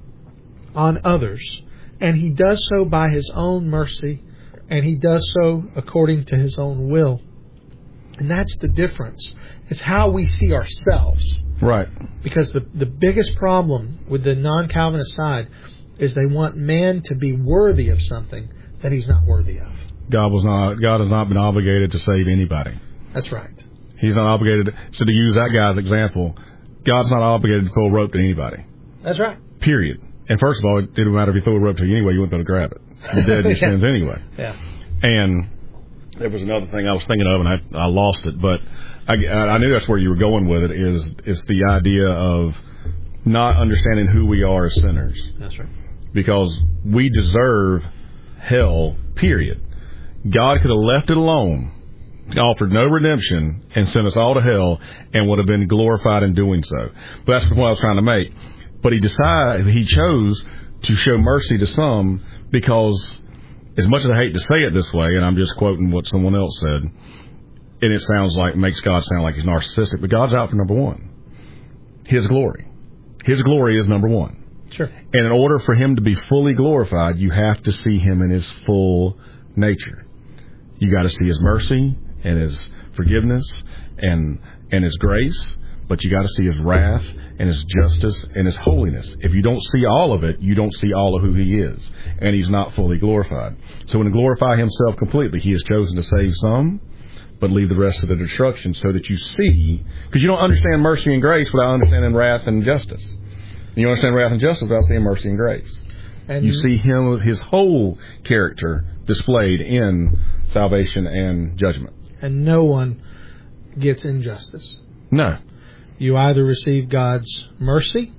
Speaker 1: on others. And he does so by his own mercy, and he does so according to his own will. And that's the difference. It's how we see ourselves.
Speaker 2: Right.
Speaker 1: Because the, the biggest problem with the non-Calvinist side is they want man to be worthy of something that he's not worthy of.
Speaker 2: God was not. God has not been obligated to save anybody.
Speaker 1: That's right.
Speaker 2: He's not obligated. So to use that guy's example, God's not obligated to throw a rope to anybody.
Speaker 1: That's right.
Speaker 2: Period. And first of all, it didn't matter if he threw a rope to you anyway, you wouldn't be able to grab it. You're dead in your
Speaker 1: yeah.
Speaker 2: sins anyway.
Speaker 1: Yeah.
Speaker 2: And there was another thing I was thinking of, and I, I lost it, but I, I knew that's where you were going with it, is, is the idea of not understanding who we are as sinners.
Speaker 1: That's right.
Speaker 2: Because we deserve hell, period. God could have left it alone, offered no redemption, and sent us all to hell, and would have been glorified in doing so. But that's the point I was trying to make. But he decided, he chose to show mercy to some because, as much as I hate to say it this way, and I'm just quoting what someone else said, and it sounds like, makes God sound like he's narcissistic, but God's out for number one. His glory. His glory is number one.
Speaker 1: Sure.
Speaker 2: And in order for him to be fully glorified, you have to see him in his full nature. You got to see his mercy and his forgiveness and and his grace, but you got to see his wrath and his justice and his holiness. If you don't see all of it, you don't see all of who he is, and he's not fully glorified. So when he glorify himself completely, he has chosen to save some, but leave the rest to the destruction, so that you see, because you don't understand mercy and grace without understanding wrath and justice. And you understand wrath and justice without seeing mercy and grace. And you see him, his whole character displayed in salvation and judgment.
Speaker 1: And no one gets injustice.
Speaker 2: No.
Speaker 1: You either receive God's mercy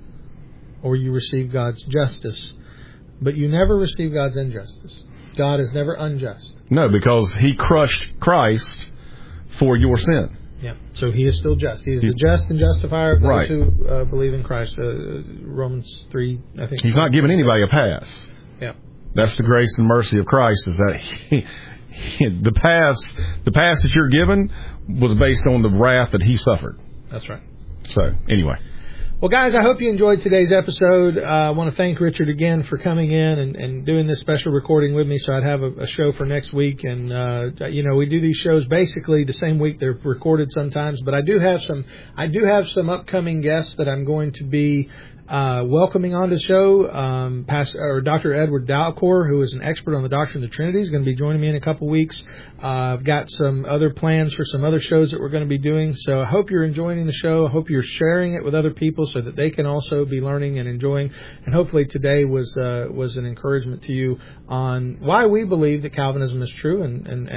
Speaker 1: or you receive God's justice, but you never receive God's injustice. God is never unjust.
Speaker 2: No, because he crushed Christ for your sin.
Speaker 1: Yeah. So he is still just. He is the just and justifier of those
Speaker 2: right.
Speaker 1: who uh, believe in Christ. Uh, Romans three, I think.
Speaker 2: He's not giving anybody a pass.
Speaker 1: Yeah.
Speaker 2: That's the grace and mercy of Christ, is that he, he, the pass the pass that you're given was based on the wrath that he suffered.
Speaker 1: That's right.
Speaker 2: So, anyway.
Speaker 1: Well, guys, I hope you enjoyed today's episode. Uh, I want to thank Richard again for coming in and, and doing this special recording with me so I'd have a, a show for next week. And, uh, you know, we do these shows basically the same week they're recorded sometimes. But I do have some I do have some upcoming guests that I'm going to be uh, welcoming on the show. Um, Pastor, or Doctor Edward Dalcour, who is an expert on the doctrine of the Trinity, is going to be joining me in a couple weeks. Uh, I've got some other plans for some other shows that we're going to be doing. So I hope you're enjoying the show. I hope you're sharing it with other people so that they can also be learning and enjoying. And hopefully today was uh, was an encouragement to you on why we believe that Calvinism is true and, and,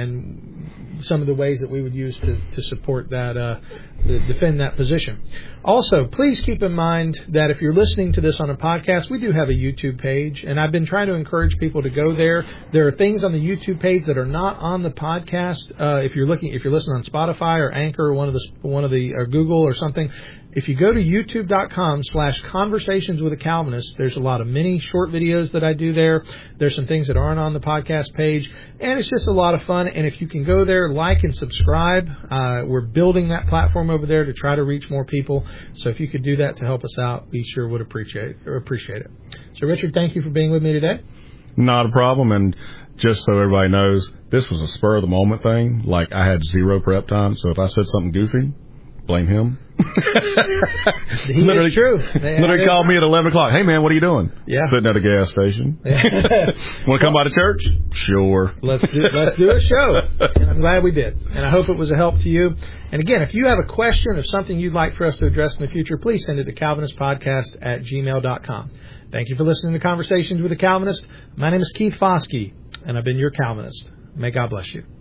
Speaker 1: and some of the ways that we would use to, to support that, uh, to defend that position. Also, please keep in mind that if you're listening to this on a podcast, we do have a YouTube page, and I've been trying to encourage people to go there. There are things on the YouTube page that are not on the podcast. Uh, if you're looking, if you're listening on Spotify or Anchor or one of the one of the or Google or something, if you go to youtube dot com slash conversations with a Calvinist, there's a lot of mini short videos that I do there. There's some things that aren't on the podcast page, and it's just a lot of fun. And if you can go there, like and subscribe, uh, we're building that platform over there to try to reach more people. So if you could do that to help us out, we sure would appreciate or appreciate it. So Richard, thank you for being with me today.
Speaker 2: Not a problem. And just so everybody knows, this was a spur of the moment thing. Like, I had zero prep time, so if I said something goofy, blame him.
Speaker 1: He literally, is true.
Speaker 2: Literally called me at eleven o'clock. Hey, man, what are you doing?
Speaker 1: Yeah.
Speaker 2: Sitting at a gas station. Want to come by to church? Sure.
Speaker 1: Let's do, let's do a show. And I'm glad we did. And I hope it was a help to you. And again, if you have a question or something you'd like for us to address in the future, please send it to calvinist podcast at gmail dot com. Thank you for listening to Conversations with a Calvinist. My name is Keith Foskey, and I've been your Calvinist. May God bless you.